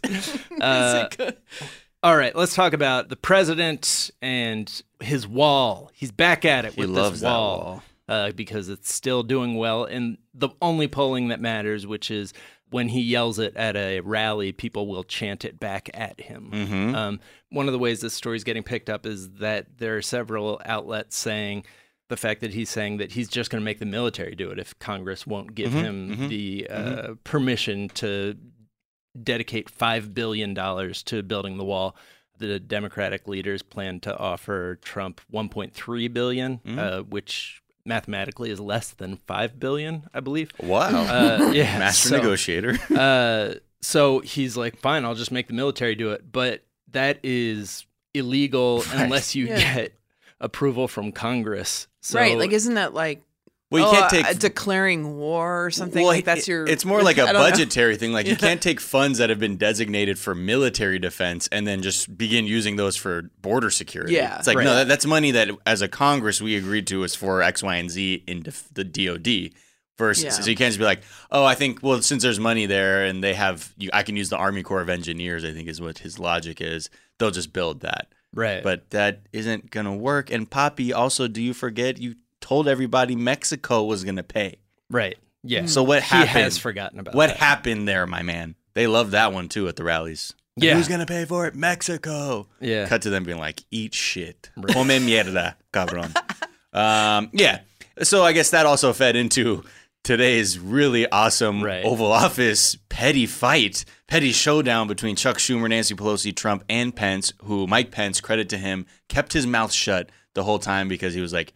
Uh, Is it good? All right, let's talk about the president and his wall. He's back at it He with loves this that wall, wall. Uh, because it's still doing well. And the only polling that matters, which is when he yells it at a rally, people will chant it back at him. Mm-hmm. Um, one of the ways this story is getting picked up is that there are several outlets saying the fact that he's saying that he's just going to make the military do it if Congress won't give Mhm, him mhm, the uh, permission to dedicate five billion dollars to building the wall. The Democratic leaders plan to offer Trump one point three billion dollars, Mm. uh, which mathematically is less than five billion dollars, I believe. Wow. Uh, yeah, Master so- negotiator. uh, so he's like, fine, I'll just make the military do it. But that is illegal Right. unless you Yeah. get approval from Congress. So, Right. Like, isn't that like, Well, you oh, can't take uh, declaring war or something? Well, like that's it- your. It's more like a I don't know. budgetary thing. Like you Yeah. can't take funds that have been designated for military defense and then just begin using those for border security. Yeah. It's like Right. no, that, that's money that as a Congress we agreed to is for X, Y, and Z in def- the D O D. Versus, Yeah. so you can't just be like, oh, I think well since there's money there and they have, you, I can use the Army Corps of Engineers. I think is what his logic is. They'll just build that. right. But that isn't gonna work. And Poppy, also, do you forget you told everybody Mexico was gonna pay? right. Yeah. So what he happened? has forgotten about What that. happened there, my man? They love that one too at the rallies. Yeah. Who's gonna pay for it? Mexico. Yeah. Cut to them being like, eat shit. Come mierda, cabrón. um, yeah. So I guess that also fed into today's really awesome Right. Oval Office petty fight, petty showdown between Chuck Schumer, Nancy Pelosi, Trump, and Pence, who Mike Pence, credit to him, kept his mouth shut the whole time because he was like,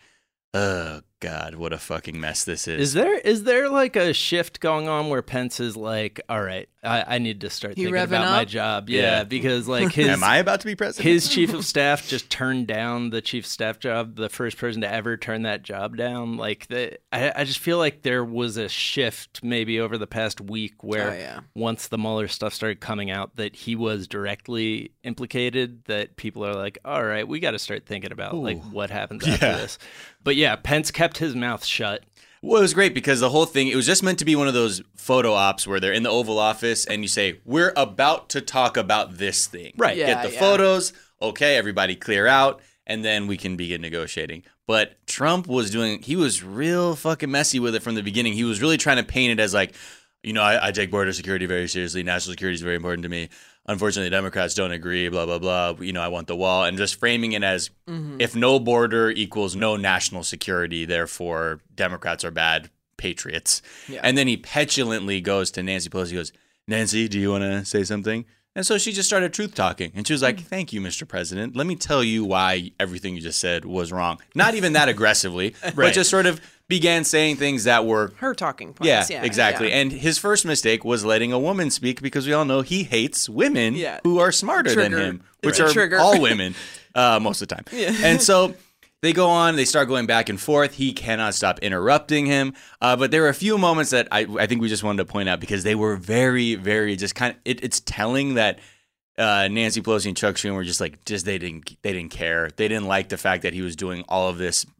oh, God, what a fucking mess this is. Is there is there like a shift going on where Pence is like, all right, I, I need to start He thinking revving about my up? job. Yeah, Yeah. because like his Am I about to be president? his chief of staff just turned down the chief of staff job, the first person to ever turn that job down. Like the, I, I just feel like there was a shift maybe over the past week where Oh, yeah. once the Mueller stuff started coming out that he was directly implicated, that people are like, all right, we got to start thinking about like what happens after Yeah. this. But yeah, Pence kept his mouth shut. Well, it was great because the whole thing, it was just meant to be one of those photo ops where they're in the Oval Office and you say, we're about to talk about this thing. Right. Yeah, Get the yeah. photos. Okay, everybody clear out. And then we can begin negotiating. But Trump was doing, he was real fucking messy with it from the beginning. He was really trying to paint it as like, you know, I, I take border security very seriously. National security is very important to me. Unfortunately, Democrats don't agree, blah, blah, blah. You know, I want the wall. And just framing it as if no border equals no national security, therefore Democrats are bad patriots. Yeah. And then he petulantly goes to Nancy Pelosi, he goes, Nancy, do you want to say something? And so she just started truth talking. And she was like, thank you, Mister President. Let me tell you why everything you just said was wrong. Not even that aggressively, but Right. just sort of began saying things that were Her talking yeah, points. Yeah, exactly. yeah. And his first mistake was letting a woman speak because we all know he hates women Yeah. who are smarter Trigger. than him, It's which a are trigger. all women uh, most of the time. Yeah. And so they go on, they start going back and forth. He cannot stop interrupting him. Uh, but there were a few moments that I, I think we just wanted to point out because they were very, very just kind of, it, it's telling that uh, Nancy Pelosi and Chuck Schumer were just like, just they didn't, they didn't care. They didn't like the fact that he was doing all of this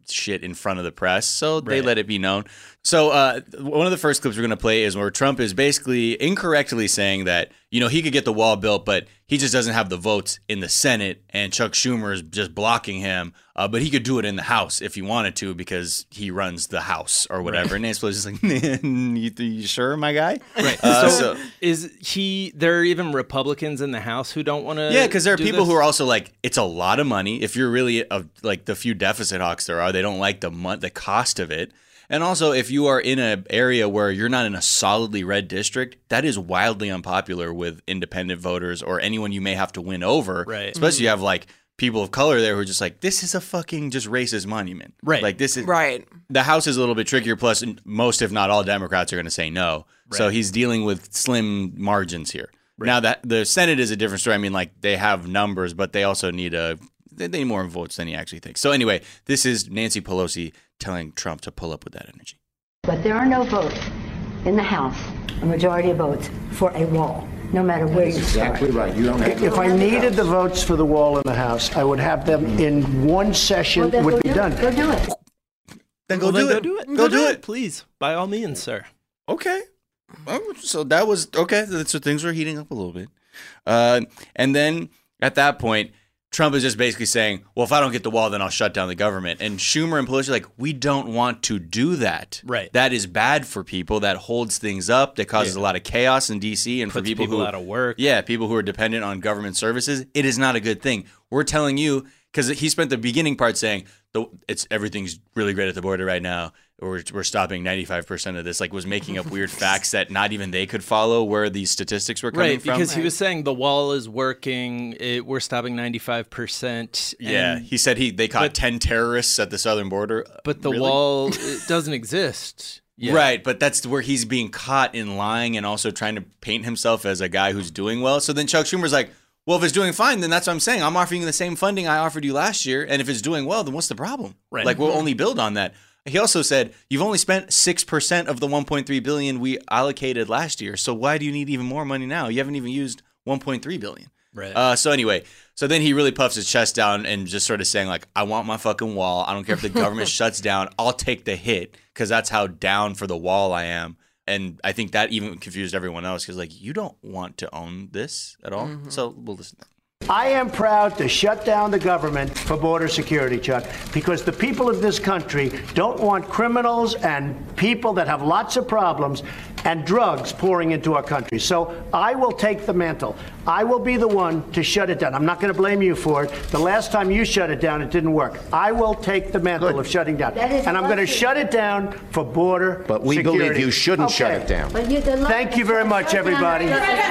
shit in front of the press, so they Right. let it be known. So uh, one of the first clips we're going to play is where Trump is basically incorrectly saying that, you know, he could get the wall built, but he just doesn't have the votes in the Senate, and Chuck Schumer is just blocking him. Uh, but he could do it in the House if he wanted to because he runs the House or whatever. Right. And Nancy Pelosi's like, you, you sure, my guy? Right. Uh, so, so is he? There are even Republicans in the House who don't want to. Yeah, because there are people this? who are also like, it's a lot of money. If you're really a, like the few deficit hawks there are, they don't like the mon- the cost of it. And also, if you are in an area where you're not in a solidly red district, that is wildly unpopular with independent voters or anyone you may have to win over. Right. Especially Mm-hmm. you have like people of color there who are just like, this is a fucking just racist monument. Right. Like this is Right. The House is a little bit trickier. Plus, most, if not all, Democrats are going to say no. Right. So he's dealing with slim margins here. Right. Now that the Senate is a different story. I mean, like they have numbers, but they also need a they need more votes than he actually thinks. So anyway, this is Nancy Pelosi telling Trump to pull up with that energy. But there are no votes in the House, a majority of votes, for a wall, no matter where you start. Exactly right. You don't have if I needed the votes for the wall in the House, I would have them in one session. Well, then would go be do done. It. Go do it. Then go Well, do then it. Go do it. Go do it. please. By all means, sir. Okay. Well, so that was okay. So things were heating up a little bit, uh, and then at that point, Trump is just basically saying, well, if I don't get the wall, then I'll shut down the government. And Schumer and Pelosi are like, we don't want to do that. Right. That is bad for people. That holds things up. That causes Yeah. a lot of chaos in D C and Puts for people, people who out of work. Yeah, people who are dependent on government services. It is not a good thing. We're telling you, because he spent the beginning part saying, the, it's everything's really great at the border right now. We're, we're stopping ninety-five percent of this, like was making up weird facts that not even they could follow where these statistics were coming Right, from. because he was saying the wall is working. It, we're stopping ninety-five percent. Yeah, he said he they caught but, ten terrorists at the southern border. But the Really? wall it doesn't exist. Yeah. Right, but that's where he's being caught in lying and also trying to paint himself as a guy who's doing well. So then Chuck Schumer's like, well, if it's doing fine, then that's what I'm saying. I'm offering you the same funding I offered you last year. And if it's doing well, then what's the problem? Right. Like, we'll only build on that. He also said, you've only spent six percent of the one point three billion dollars we allocated last year. So why do you need even more money now? You haven't even used one point three billion dollars. Right. Uh, so anyway, so then he really puffs his chest down and just sort of saying, like, I want my fucking wall. I don't care if the government shuts down. I'll take the hit because that's how down for the wall I am. And I think that even confused everyone else because, like, you don't want to own this at all. Mm-hmm. So we'll listen to that. I am proud to shut down the government for border security, Chuck, because the people of this country don't want criminals and people that have lots of problems and drugs pouring into our country. So I will take the mantle. I will be the one to shut it down. I'm not going to blame you for it. The last time you shut it down, it didn't work. I will take the mantle Good. of shutting down. And I'm going to shut it down for border But we security. believe you shouldn't okay. shut it down. Thank you very much, everybody.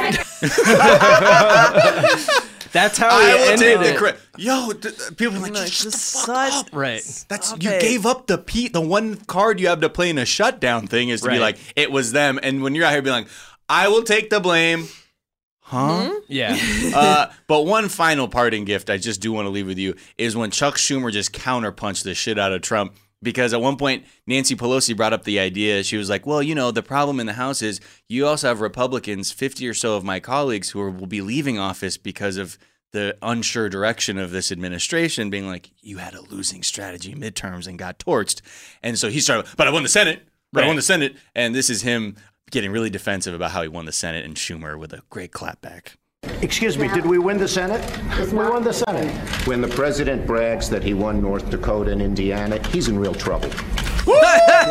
That's how I he will ended take it. the credit. Yo, th- people are like, No, just it's shut the fuck such- up. Right. That's Stop you it. gave up the pe- the one card you have to play in a shutdown thing is to be Right. like, it was them. And when you're out here being like, I will take the blame. Huh? Yeah. uh, but one final parting gift I just do want to leave with you is when Chuck Schumer just counterpunched the shit out of Trump. Because at one point, Nancy Pelosi brought up the idea. She was like, well, you know, the problem in the House is you also have Republicans, fifty or so of my colleagues who are, will be leaving office because of the unsure direction of this administration, being like, you had a losing strategy midterms and got torched. And so he started, but I won the Senate. But Right. I won the Senate. And this is him getting really defensive about how he won the Senate and Schumer with a great clapback. Excuse me, did we win the Senate? We won the Senate. When the president brags that he won North Dakota and Indiana, he's in real trouble. Drop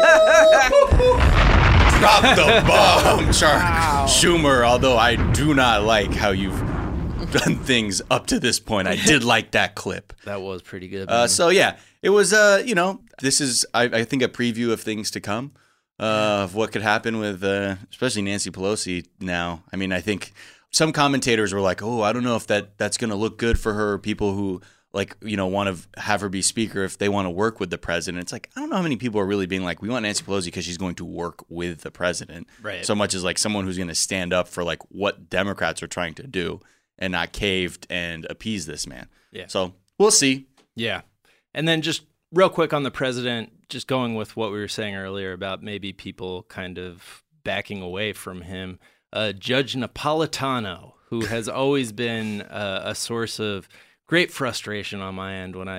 the bomb, Chuck wow. Schumer. Although I do not like how you've done things up to this point, I did like that clip. That was pretty good. Uh, so yeah, it was. Uh, you know, this is I, I think a preview of things to come, uh, of what could happen with, uh, especially Nancy Pelosi. Now, I mean, I think some commentators were like, "Oh, I don't know if that that's going to look good for her." People who like, you know, want to have her be speaker if they want to work with the president. It's like, I don't know how many people are really being like, we want Nancy Pelosi because she's going to work with the president. Right. So much as like someone who's going to stand up for like what Democrats are trying to do and not caved and appease this man. Yeah. So we'll see. Yeah. And then just real quick on the president, just going with what we were saying earlier about maybe people kind of backing away from him. Uh, Judge Napolitano, who has always been uh, a source of great frustration on my end when I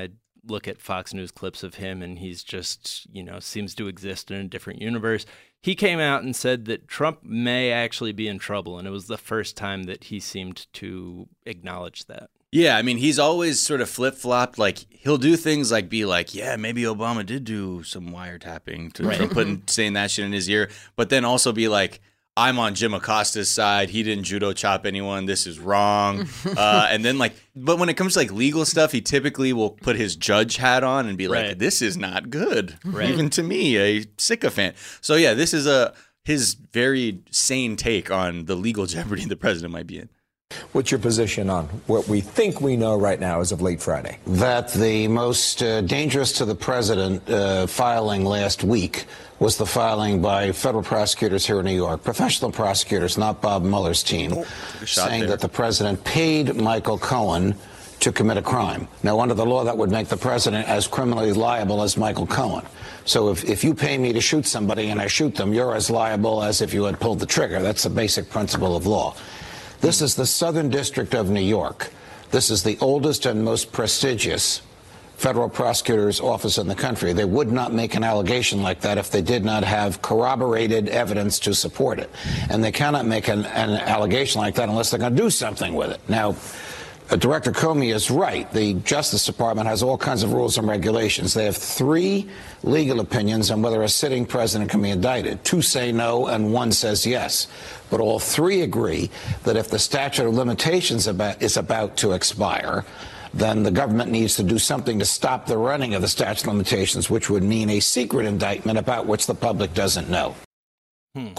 look at Fox News clips of him and he's just, you know, seems to exist in a different universe. He came out and said that Trump may actually be in trouble, and it was the first time that he seemed to acknowledge that. Yeah, I mean, he's always sort of flip-flopped. Like, he'll do things like be like, yeah, maybe Obama did do some wiretapping to Right. Trump, putting, saying that shit in his ear, but then also be like, I'm on Jim Acosta's side. He didn't judo chop anyone. This is wrong. uh, and then like, but when it comes to like legal stuff, he typically will put his judge hat on and be like, Right. this is not good. Right. Even to me, a sycophant. So yeah, this is a his very sane take on the legal jeopardy the president might be in. What's your position on what we think we know right now as of late Friday? That the most uh, dangerous to the president uh, filing last week was the filing by federal prosecutors here in New York, professional prosecutors, not Bob Mueller's team, Oh, shot saying there. that the president paid Michael Cohen to commit a crime. Now, under the law, that would make the president as criminally liable as Michael Cohen. So if, if you pay me to shoot somebody and I shoot them, you're as liable as if you had pulled the trigger. That's the basic principle of law. This is the Southern District of New York. This is the oldest and most prestigious federal prosecutor's office in the country. They would not make an allegation like that if they did not have corroborated evidence to support it. And they cannot make an, an allegation like that unless they're going to do something with it. Now, uh, Director Comey is right. The Justice Department has all kinds of rules and regulations. They have three legal opinions on whether a sitting president can be indicted. Two say no and one says yes. But all three agree that if the statute of limitations about, is about to expire, then the government needs to do something to stop the running of the statute of limitations, which would mean a secret indictment about which the public doesn't know. Hmm.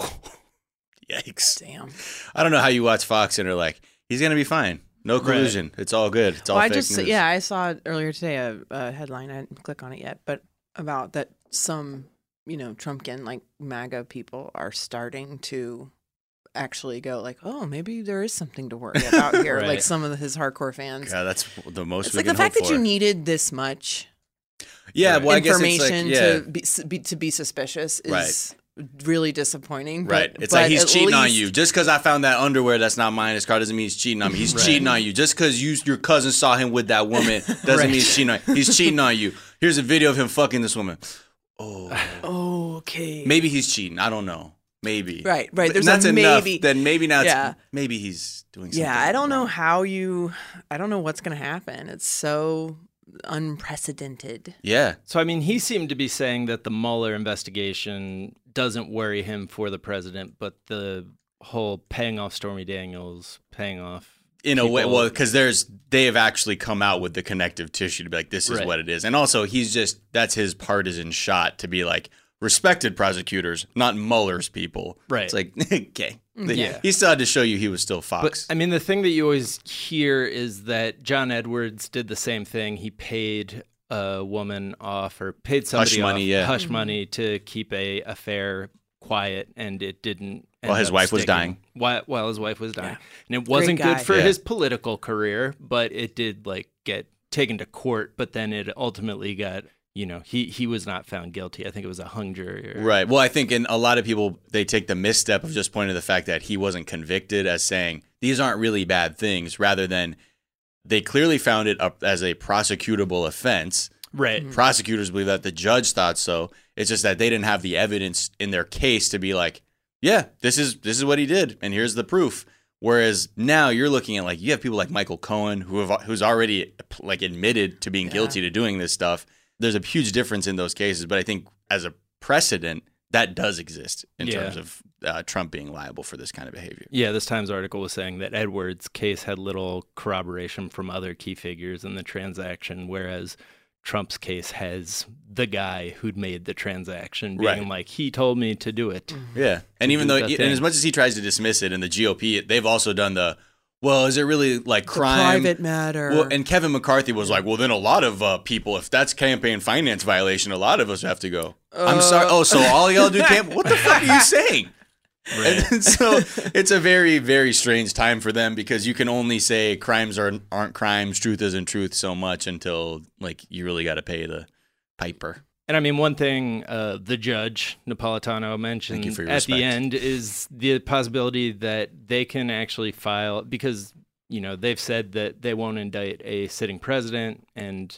Yikes. Damn. I don't know how you watch Fox and are like, he's going to be fine. No collusion. It's all good. It's all Well, I fake just news. yeah, I saw earlier today a, a headline. I didn't click on it yet, but about that some you know Trumpkin like MAGA people are starting to actually go like, oh, maybe there is something to worry about here. Right. Like some of the, his hardcore fans. God, that's the most It's we like can the fact hope that for. you needed this much Yeah, well, I guess it's like, information yeah. to be, be to be suspicious is Right. really disappointing. But, Right. It's but like he's at cheating on least- you. Just because I found that underwear that's not mine in his car doesn't mean he's cheating on me. He's Right. cheating on you. Just because you your cousin saw him with that woman doesn't Right. mean he's cheating on you. He's cheating on you. Here's a video of him fucking this woman. Oh. Oh, okay. Maybe he's cheating. I don't know. Maybe. Right, right. But There's that's a enough. maybe. Then maybe not. Yeah. Maybe he's doing something. Yeah, I don't know how you. I don't know what's going to happen. It's so unprecedented. Yeah. So, I mean, he seemed to be saying that the Mueller investigation doesn't worry him for the president, but the whole paying off Stormy Daniels, paying off. In a way, people- well, because there's they have actually come out with the connective tissue to be like, this is Right. what it is, and also he's just that's his partisan shot to be like respected prosecutors, not Mueller's people. Right. It's like okay, Yeah. he still had to show you he was still Fox. But I mean, the thing that you always hear is that John Edwards did the same thing. He paid a woman off or paid somebody Hush money, off, yeah. hush Mm-hmm. money to keep a affair quiet, and it didn't. While end his up wife was sticking. dying. While, while his wife was dying, Yeah. and it wasn't Great good guy. for Yeah. his political career, but it did like get taken to court. But then it ultimately got. You know, he, he was not found guilty. I think it was a hung jury. Or, Right. Well, I think in a lot of people, they take the misstep of just pointing to the fact that he wasn't convicted as saying these aren't really bad things, rather than they clearly found it up as a prosecutable offense. Right. Prosecutors believe that the judge thought so. It's just that they didn't have the evidence in their case to be like, yeah, this is this is what he did, and here's the proof. Whereas now you're looking at like you have people like Michael Cohen who have who's already like admitted to being Yeah. guilty to doing this stuff. There's a huge difference in those cases, but I think as a precedent, that does exist in Yeah. terms of uh, Trump being liable for this kind of behavior. Yeah, this Times article was saying that Edwards' case had little corroboration from other key figures in the transaction, whereas Trump's case has the guy who'd made the transaction being Right. like, he told me to do it. Yeah, and To even do though, that and thing. as much as he tries to dismiss it, in the G O P, they've also done the, well, is it really like crime? private matter. Well, and Kevin McCarthy was like, well, then a lot of uh, people, if that's campaign finance violation, a lot of us have to go. I'm Uh. sorry. Oh, so all y'all do camp? What the fuck are you saying? Right. And so it's a very, very strange time for them because you can only say crimes aren't, aren't crimes, truth isn't truth so much until like you really got to pay the piper. And I mean, one thing uh, the judge, Napolitano, mentioned Thank you for your at the respect. end is the possibility that they can actually file, because, you know, they've said that they won't indict a sitting president, and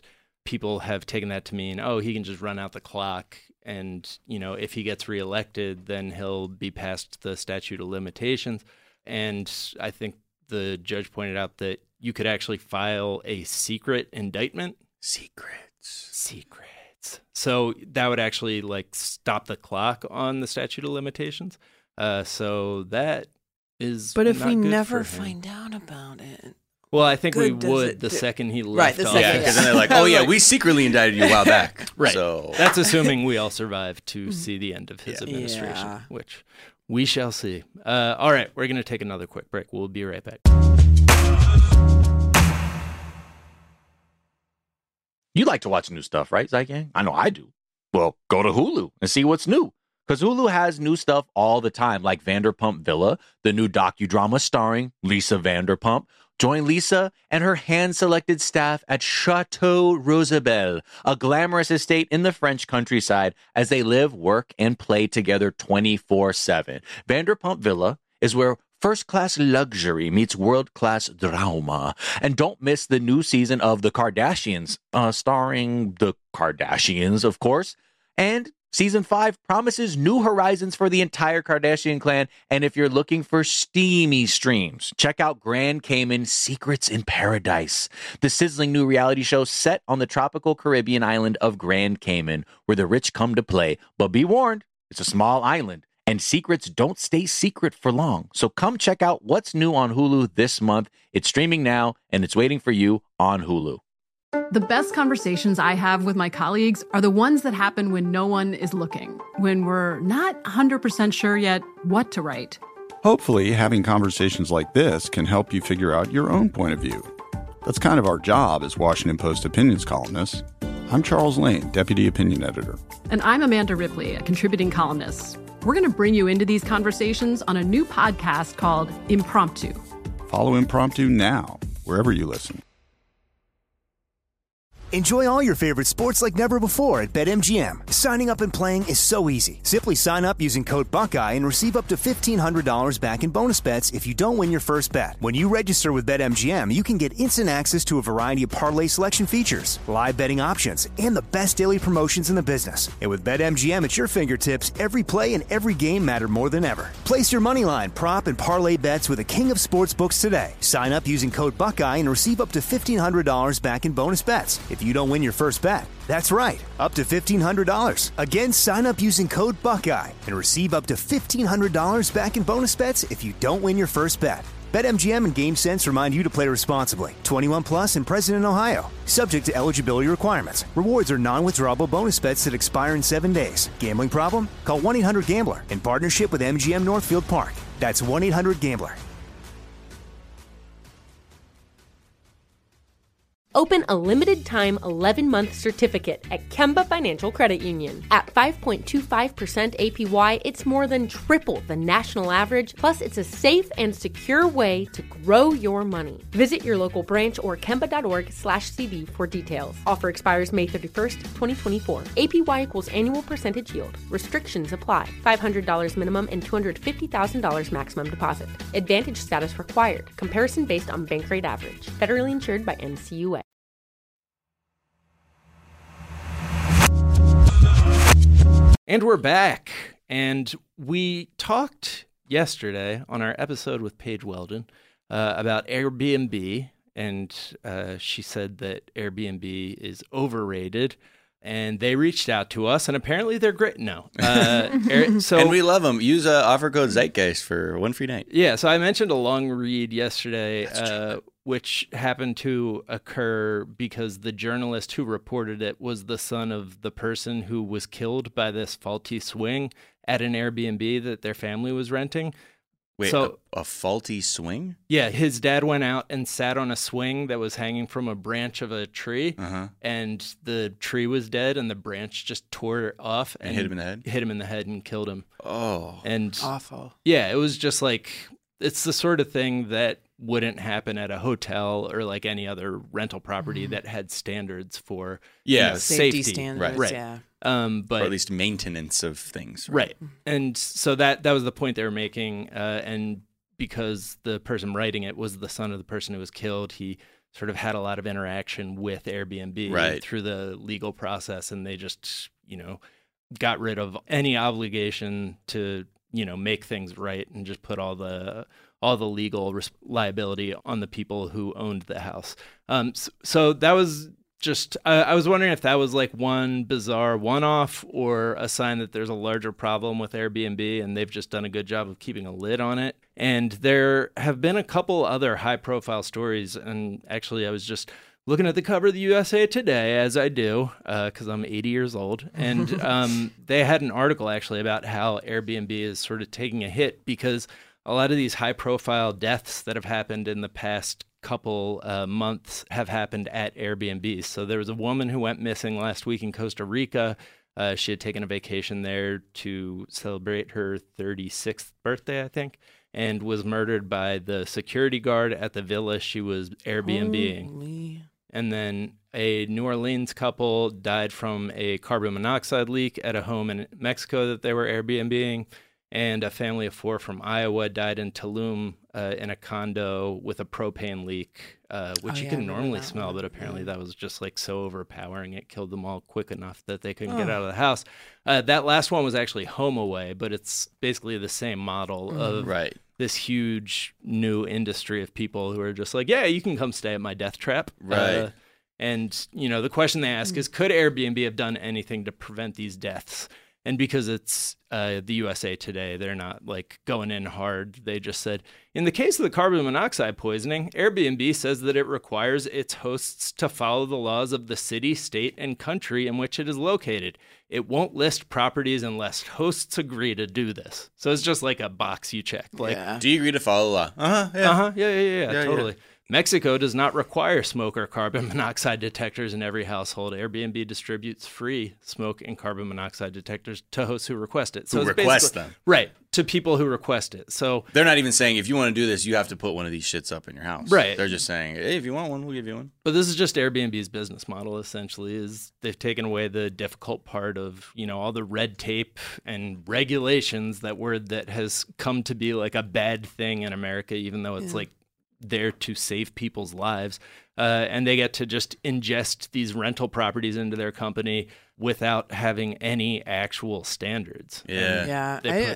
people have taken that to mean, oh, he can just run out the clock. And, you know, if he gets reelected, then he'll be past the statute of limitations. And I think the judge pointed out that you could actually file a secret indictment. Secrets. Secrets. So that would actually like stop the clock on the statute of limitations. Uh, so that is But if not we good never for him. find out about it. Well, I think we good does would it the do- second he left Right, the off. second- Yeah, yeah. because then they're like, oh, yeah, we secretly indicted you a while back. Right. So That's assuming we all survive to see the end of his Yeah. administration, Yeah. which we shall see. Uh, all right, we're going to take another quick break. We'll be right back. You like to watch new stuff, right, Zygang? I know I do. Well, go to Hulu and see what's new. Because Hulu has new stuff all the time, like Vanderpump Villa, the new docudrama starring Lisa Vanderpump. Join Lisa and her hand-selected staff at Chateau Rosabelle, a glamorous estate in the French countryside, as they live, work, and play together twenty-four seven. Vanderpump Villa is where first-class luxury meets world-class drama. And don't miss the new season of The Kardashians, uh, starring the Kardashians, of course. And Season five promises new horizons for the entire Kardashian clan, and if you're looking for steamy streams, check out Grand Cayman Secrets in Paradise, the sizzling new reality show set on the tropical Caribbean island of Grand Cayman, where the rich come to play. But be warned, it's a small island, and secrets don't stay secret for long. So come check out what's new on Hulu this month. It's streaming now, and it's waiting for you on Hulu. The best conversations I have with my colleagues are the ones that happen when no one is looking, when we're not one hundred percent sure yet what to write. Hopefully, having conversations like this can help you figure out your own point of view. That's kind of our job as Washington Post opinions columnists. I'm Charles Lane, Deputy Opinion Editor. And I'm Amanda Ripley, a contributing columnist. We're going to bring you into these conversations on a new podcast called Impromptu. Follow Impromptu now, wherever you listen. Enjoy all your favorite sports like never before at BetMGM. Signing up and playing is so easy. Simply sign up using code Buckeye and receive up to fifteen hundred dollars back in bonus bets if you don't win your first bet. When you register with BetMGM, you can get instant access to a variety of parlay selection features, live betting options, and the best daily promotions in the business. And with BetMGM at your fingertips, every play and every game matter more than ever. Place your moneyline, prop, and parlay bets with the king of sportsbooks today. Sign up using code Buckeye and receive up to fifteen hundred dollars back in bonus bets if you don't win your first bet. That's right, up to fifteen hundred dollars. Again, sign up using code Buckeye and receive up to fifteen hundred dollars back in bonus bets if you don't win your first bet. BetMGM and GameSense remind you to play responsibly. twenty-one plus and present in Ohio. Subject to eligibility requirements. Rewards are non-withdrawable bonus bets that expire in seven days. Gambling problem? Call one eight hundred gambler in partnership with M G M Northfield Park. That's one eight hundred gambler. Open a limited-time eleven-month certificate at Kemba Financial Credit Union. At five point two five percent A P Y, it's more than triple the national average, plus it's a safe and secure way to grow your money. Visit your local branch or kemba.org slash CD for details. Offer expires May thirty-first, twenty twenty-four. A P Y equals annual percentage yield. Restrictions apply. five hundred dollars minimum and two hundred fifty thousand dollars maximum deposit. Advantage status required. Comparison based on bank rate average. Federally insured by N C U A. And we're back. And we talked yesterday on our episode with Paige Weldon uh, about Airbnb. And uh, she said that Airbnb is overrated. And they reached out to us, and apparently they're great. No. Uh, Air, so, and we love them. Use uh, offer code Zeitgeist for one free night. Yeah, so I mentioned a long read yesterday, uh, which happened to occur because the journalist who reported it was the son of the person who was killed by this faulty swing at an Airbnb that their family was renting. Wait, so, a, a faulty swing? Yeah, his dad went out and sat on a swing that was hanging from a branch of a tree, uh-huh. and the tree was dead, and the branch just tore off and, and hit him in the head. Hit him in the head and killed him. Oh, and awful. Yeah, it was just like it's the sort of thing that wouldn't happen at a hotel or like any other rental property mm. that had standards for yeah you know, safety, safety standards, right? Yeah. Um, but or at least maintenance of things, right? right. And so that that was the point they were making, uh, and because the person writing it was the son of the person who was killed, he sort of had a lot of interaction with Airbnb right. through the legal process, and they just, you know, got rid of any obligation to, you know, make things right and just put all the all the legal res- liability on the people who owned the house. Um, so, so that was just, uh, I was wondering if that was like one bizarre one-off or a sign that there's a larger problem with Airbnb and they've just done a good job of keeping a lid on it. And there have been a couple other high-profile stories, and actually I was just looking at the cover of the U S A Today, as I do, because uh, I'm eighty years old, and um, they had an article actually about how Airbnb is sort of taking a hit because a lot of these high-profile deaths that have happened in the past couple uh, months have happened at Airbnb. So there was a woman who went missing last week in Costa Rica. Uh, she had taken a vacation there to celebrate her thirty-sixth birthday, I think, and was murdered by the security guard at the villa she was Airbnb-ing. Holy. And then a New Orleans couple died from a carbon monoxide leak at a home in Mexico that they were Airbnb-ing. And a family of four from Iowa died in Tulum uh, in a condo with a propane leak, uh, which Oh, you yeah, I can remember normally that smell, one. but apparently Yeah. that was just like so overpowering. It killed them all quick enough that they couldn't get Oh. out of the house. Uh, that last one was actually HomeAway, but it's basically the same model Mm-hmm. of Right. this huge new industry of people who are just like, yeah, you can come stay at my death trap. Right. Uh, and, you know, the question they ask is, could Airbnb have done anything to prevent these deaths? And because it's uh, the U S A Today, they're not like going in hard. They just said, in the case of the carbon monoxide poisoning, Airbnb says that it requires its hosts to follow the laws of the city, state, and country in which it is located. It won't list properties unless hosts agree to do this. So it's just like a box you check. Like, Yeah. Do you agree to follow the law? Uh-huh. Yeah. uh-huh, yeah, yeah, yeah, Yeah, totally. yeah. Mexico does not require smoke or carbon monoxide detectors in every household. Airbnb distributes free smoke and carbon monoxide detectors to hosts who request it. So Who it's request basically- them. Right, to people who request it. So They're not even saying, if you want to do this, you have to put one of these shits up in your house. Right. They're just saying, hey, if you want one, we'll give you one. But this is just Airbnb's business model, essentially, is they've taken away the difficult part of, you know, all the red tape and regulations, that word that has come to be like a bad thing in America, even though it's Yeah. like there to save people's lives. Uh, and they get to just ingest these rental properties into their company without having any actual standards. Yeah. And Yeah, they I, put-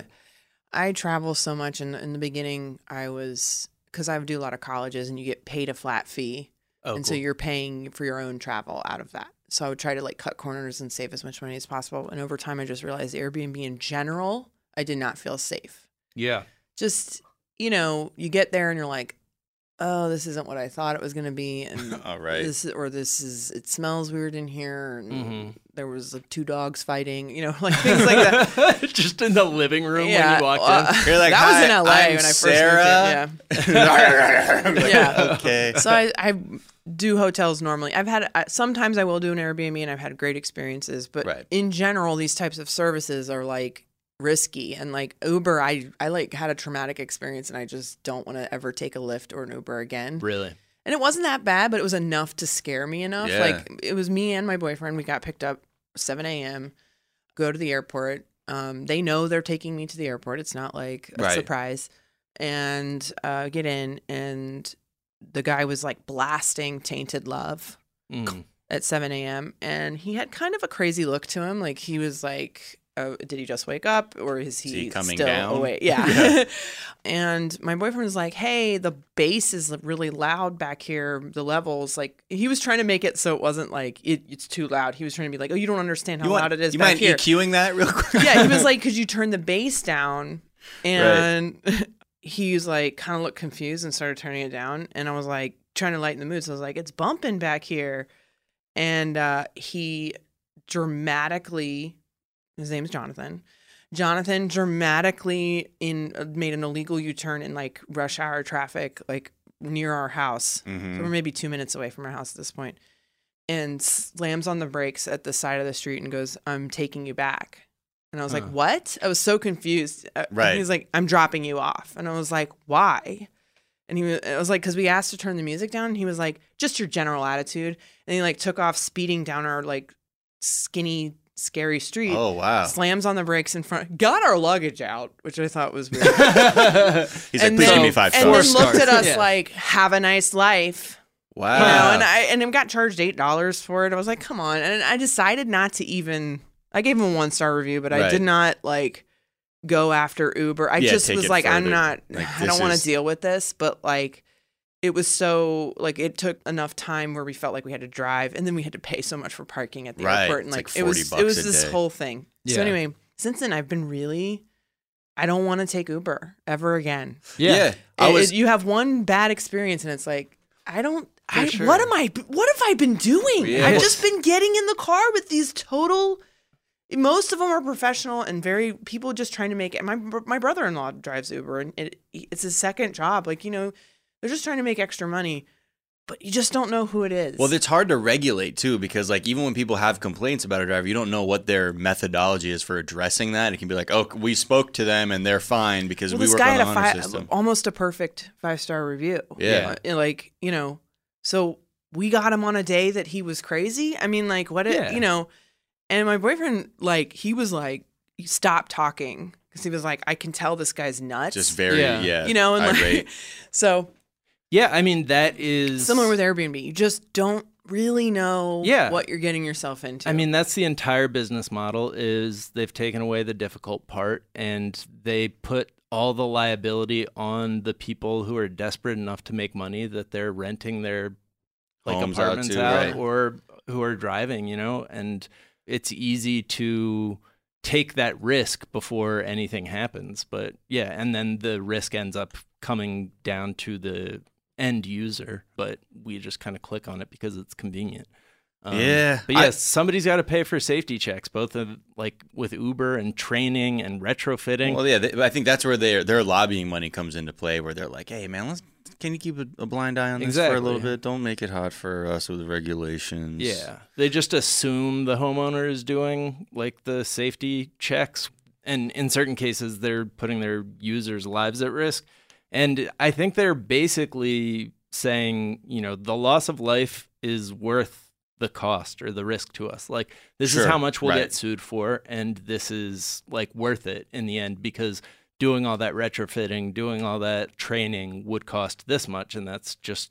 I travel so much, and in the beginning, I was because I do a lot of colleges, and you get paid a flat fee, Oh, and so cool. you're paying for your own travel out of that. So I would try to like cut corners and save as much money as possible. And over time, I just realized Airbnb in general, I did not feel safe. Yeah. Just you know, you get there and you're like, oh, this isn't what I thought it was going to be, and All right. this or this is it smells weird in here, and Mhm. there was like, two dogs fighting, you know, like things like that. Just in the living room Yeah, when you walked uh, in. You're like, that was "Hi, in L A I'm when I first Sarah." moved in. Yeah. Like, Yeah. Okay. So I, I do hotels normally. I've had I, sometimes I will do an Airbnb, and I've had great experiences. But Right. in general, these types of services are like risky, and like Uber, I I like had a traumatic experience, and I just don't want to ever take a Lyft or an Uber again. Really? And it wasn't that bad, but it was enough to scare me enough. Yeah. Like it was me and my boyfriend. We got picked up seven a.m. Go to the airport. Um, they know they're taking me to the airport. It's not like a Right. surprise. And uh, get in, and the guy was like blasting "Tainted Love" Mm. at seven a.m. And he had kind of a crazy look to him. Like he was like, oh, did he just wake up, or is he, he coming still down? awake? Yeah. And my boyfriend was like, hey, the bass is really loud back here. The levels, like he was trying to make it so it wasn't like it, it's too loud. He was trying to be like, oh, you don't understand how You, want, loud it is you back mind here. EQing that real quick? Yeah, he was like, could you turn the bass down? And he was like, kind of looked confused and started turning it down. And I was like, trying to lighten the mood. So I was like, it's bumping back here. And uh, he dramatically, his name's Jonathan. Jonathan dramatically in uh, made an illegal U-turn in like rush hour traffic, like near our house. Mhm. So we're maybe two minutes away from our house at this point, and slams on the brakes at the side of the street and goes, "I'm taking you back." And I was Huh. like, "What?" I was so confused. Uh, Right. He was like, "I'm dropping you off," and I was like, "Why?" And he was, I was like, because we asked to turn the music down. And he was like, "Just your general attitude." And he like took off speeding down our like skinny, scary street. Oh, wow. Slams on the brakes in front. Got our luggage out, which I thought was weird. He's like, And please then- give me five And then stars. looked at us Yeah. like, "Have a nice life." Wow. You know, and I and I got charged eight dollars for it. I was like, come on. And I decided not to even, I gave him a one star review, but I Right. did not like go after Uber. I Yeah, just take was it like, I'm further. not, Like, I don't this want to is- deal with this. But like, it was so, like, it took enough time where we felt like we had to drive, and then we had to pay so much for parking at the Right. airport. And It's like, like it was, forty it bucks was a this day. whole thing. So Yeah. anyway, since then I've been really, I don't want to take Uber ever again. Yeah. Yeah. I It- was- it- you have one bad experience, and it's like, I don't, I, sure. what am I, what have I been doing? Yeah. I've just been getting in the car with these total, most of them are professional and very, people just trying to make it. My, my brother-in-law drives Uber, and it, it's his second job. Like, you know, they're just trying to make extra money, but you just don't know who it is. Well, it's hard to regulate too, because like even when people have complaints about a driver, you don't know what their methodology is for addressing that. It can be like, oh, we spoke to them and they're fine because Well, we this work guy on the had a honor five, system. almost a perfect five-star review. Yeah. Uh, like, you know, so we got him on a day that he was crazy. I mean, like, what, it, Yeah. you know, and my boyfriend, like, he was like, stop talking. Because he was like, I can tell this guy's nuts. Just very, Yeah. yeah, you know, and irate. like, so Yeah, I mean, that is similar with Airbnb. You just don't really know Yeah. what you're getting yourself into. I mean, that's the entire business model is they've taken away the difficult part and they put all the liability on the people who are desperate enough to make money that they're renting their like Homes out apartments too, out, right. or who are driving, you know, and it's easy to take that risk before anything happens. But yeah, and then the risk ends up coming down to the end user, but we just kind of click on it because it's convenient. Um, Yeah. But yes, I- somebody's got to pay for safety checks, both of like with Uber and training and retrofitting. Well, yeah, they, I think that's where their their lobbying money comes into play, where they're like, "Hey, man, let's can you keep a, a blind eye on this for a Exactly. little bit? Don't make it hard for us with the regulations." Yeah. They just assume the homeowner is doing like the safety checks. And in certain cases, they're putting their users' lives at risk. And I think they're basically saying, you know, the loss of life is worth the cost or the risk to us. Like, this Sure, is how much we'll right. get sued for. And this is like worth it in the end because doing all that retrofitting, doing all that training would cost this much. And that's just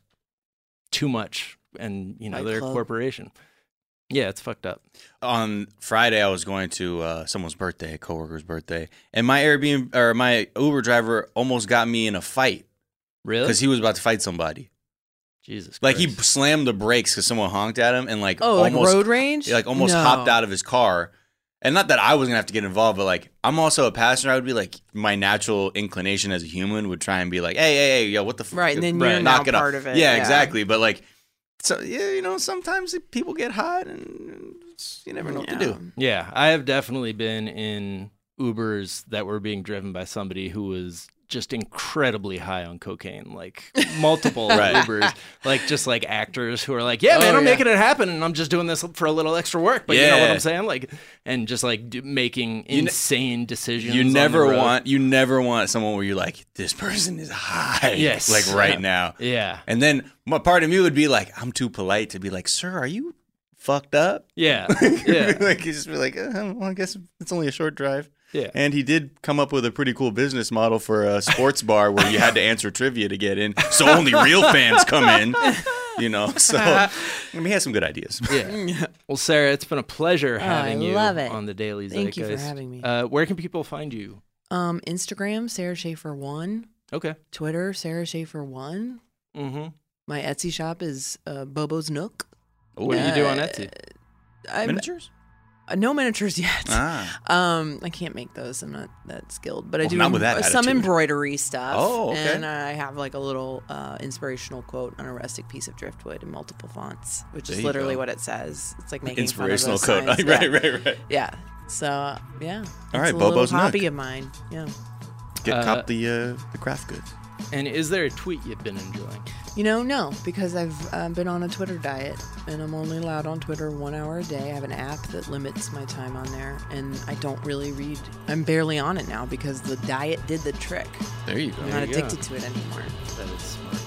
too much. And, you know, Fight they're a Club. corporation. Yeah, it's fucked up. On Friday, I was going to uh, someone's birthday, a coworker's birthday, and my Airbnb or my Uber driver almost got me in a fight Really? because he was about to fight somebody. Jesus Like he Christ. slammed the brakes because someone honked at him and like oh, like almost road rage? he, like almost No. hopped out of his car. And not that I was gonna have to get involved, but like I'm also a passenger. I would be like, my natural inclination as a human would try and be like, hey, hey, hey, yo, what the f-? Right, and then you're knock now it off. part of it, Yeah, yeah. exactly. But like, so yeah, you know, sometimes people get hot and it's, you never know what to do. Yeah, I have definitely been in Ubers that were being driven by somebody who was just incredibly high on cocaine, like multiple Right. Ubers, like just like actors who are like, yeah, man, Oh, I'm yeah. making it happen, and I'm just doing this for a little extra work. But you know what Yeah. I'm saying? Like, and just like d- making You ne- insane decisions. You on the never road. want you never want someone where you're like, this person is high. Yes. Like right now. Yeah. And then my part of me would be like, I'm too polite to be like, sir, are you fucked up? Yeah. Yeah. Like you just be like, uh, well, I guess it's only a short drive. Yeah. And he did come up with a pretty cool business model for a sports bar where you had to answer trivia to get in, so only real fans come in. You know, so I mean, he has some good ideas. Yeah. Well, Sarah, it's been a pleasure having you love it. on the Daily Zeitgeist. Thank you for having me. Uh, where can people find you? Um, Instagram, Sarah Schaefer one. Okay. Twitter, Sarah Schaefer one. Mm-hmm. My Etsy shop is uh, Bobo's Nook. What do you do on Etsy? I'm, Miniatures? Uh, no miniatures yet. Ah. Um, I can't make those. I'm not that skilled, but I Well, do not with that em- some attitude. embroidery stuff. Oh, okay. And I have like a little uh, inspirational quote on a rustic piece of driftwood in multiple fonts, which There is you literally go. what it says. It's like making Inspirational fun of quote. those signs. Right, yeah. right, right. Yeah. So uh, yeah. All right, it's a Bobo's little hobby Nook. of mine. Yeah. Get Uh, cop the uh, the craft goods. And is there a tweet you've been enjoying? You know, no, because I've uh, been on a Twitter diet, and I'm only allowed on Twitter one hour a day. I have an app that limits my time on there, and I don't really read. I'm barely on it now because the diet did the trick. There you go. I'm There not you go. addicted to it anymore. That is smart.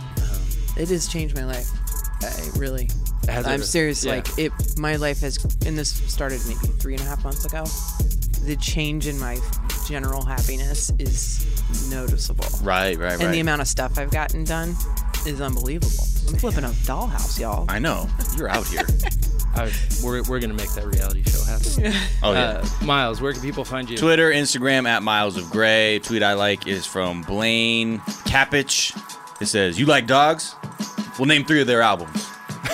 Um, It has changed my life. I really. Has I'm it? serious. Yeah. Like it, my life has, and this started maybe three and a half months ago. The change in my general happiness is noticeable. Right, right, right. And the amount of stuff I've gotten done. is unbelievable. I'm flipping a dollhouse, y'all. I know. You're out here. I, we're we're going to make that reality show happen. Oh, yeah. Uh, Miles, where can people find you? Twitter, Instagram, at Miles of Gray. Tweet I like is from Blaine Capich. It says, you like dogs? We'll name three of their albums.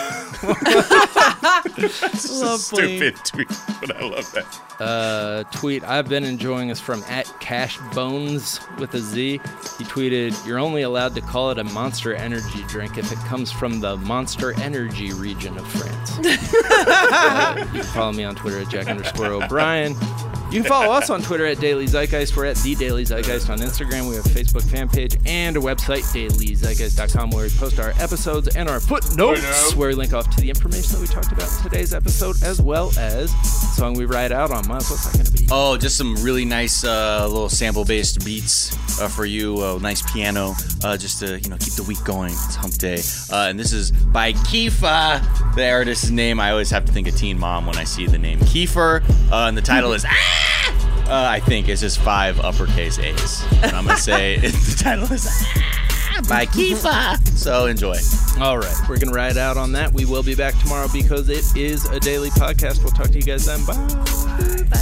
This Love is a stupid tweet, but I love that. Uh, tweet I've been enjoying is from at Cash Bones with a Z. He tweeted, "You're only allowed to call it a Monster Energy drink if it comes from the Monster Energy region of France." uh, you can follow me on Twitter at Jack underscore O'Brien. You can follow us on Twitter at Daily Zeitgeist. We're at The Daily Zeitgeist on Instagram. We have a Facebook fan page and a website, daily zeitgeist dot com, where we post our episodes and our footnotes, where we link off to the information that we talked about in today's episode, as well as the song we write out on. Miles, what's that going to be? Oh, just some really nice uh, little sample-based beats uh, for you. Uh, nice piano, uh, just to you know keep the week going. It's hump day. Uh, and this is by Kiefer. The artist's name, I always have to think of Teen Mom when I see the name Kiefer. Uh, and the title is... Uh, I think it's just five uppercase A's. And I'm going to say it, the title is by Kiefer. So enjoy. All right. We're going to ride out on that. We will be back tomorrow because it is a daily podcast. We'll talk to you guys then. Bye. Bye.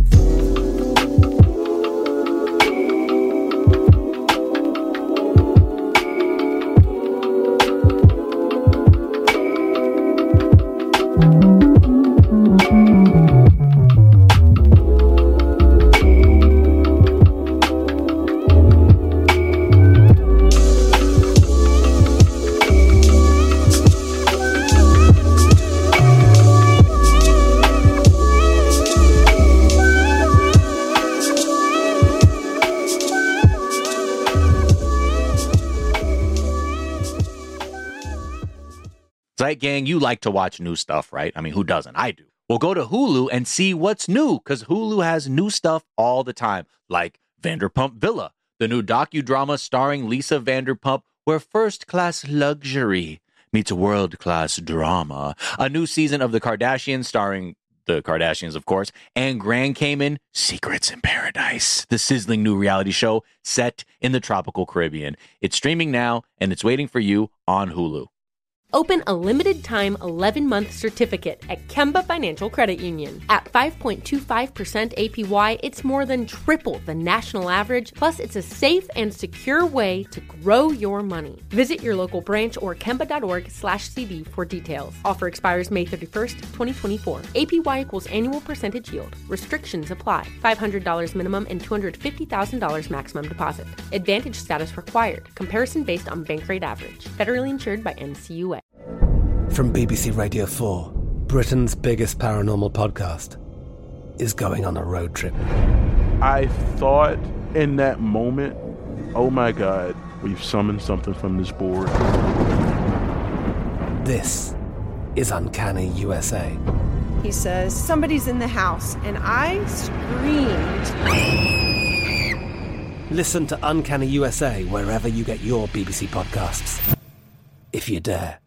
Zeit Gang, you like to watch new stuff, right? I mean, who doesn't? I do. Well, go to Hulu and see what's new, because Hulu has new stuff all the time, like Vanderpump Villa, the new docudrama starring Lisa Vanderpump, where first-class luxury meets world-class drama. A new season of The Kardashians starring the Kardashians, of course, and Grand Cayman Secrets in Paradise, the sizzling new reality show set in the tropical Caribbean. It's streaming now, and it's waiting for you on Hulu. Open a limited-time eleven-month certificate at Kemba Financial Credit Union. At five point two five percent A P Y, it's more than triple the national average, plus it's a safe and secure way to grow your money. Visit your local branch or kemba.org slash CD for details. Offer expires May thirty-first, twenty twenty-four. A P Y equals annual percentage yield. Restrictions apply. five hundred dollars minimum and two hundred fifty thousand dollars maximum deposit. Advantage status required. Comparison based on bank rate average. Federally insured by N C U A. From B B C Radio four, Britain's biggest paranormal podcast is going on a road trip. I thought in that moment, oh my God, we've summoned something from this board. This is Uncanny U S A. He says, somebody's in the house, and I screamed. Listen to Uncanny U S A wherever you get your B B C podcasts, if you dare.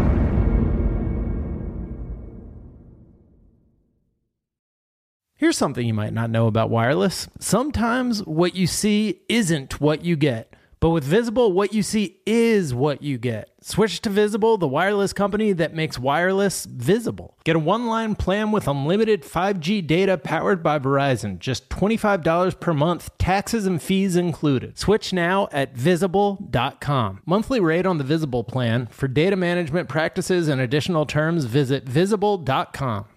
Here's something you might not know about wireless. Sometimes what you see isn't what you get. But with Visible, what you see is what you get. Switch to Visible, the wireless company that makes wireless visible. Get a one-line plan with unlimited five G data powered by Verizon. Just twenty-five dollars per month, taxes and fees included. Switch now at visible dot com. Monthly rate on the Visible plan. For data management practices and additional terms, visit visible dot com.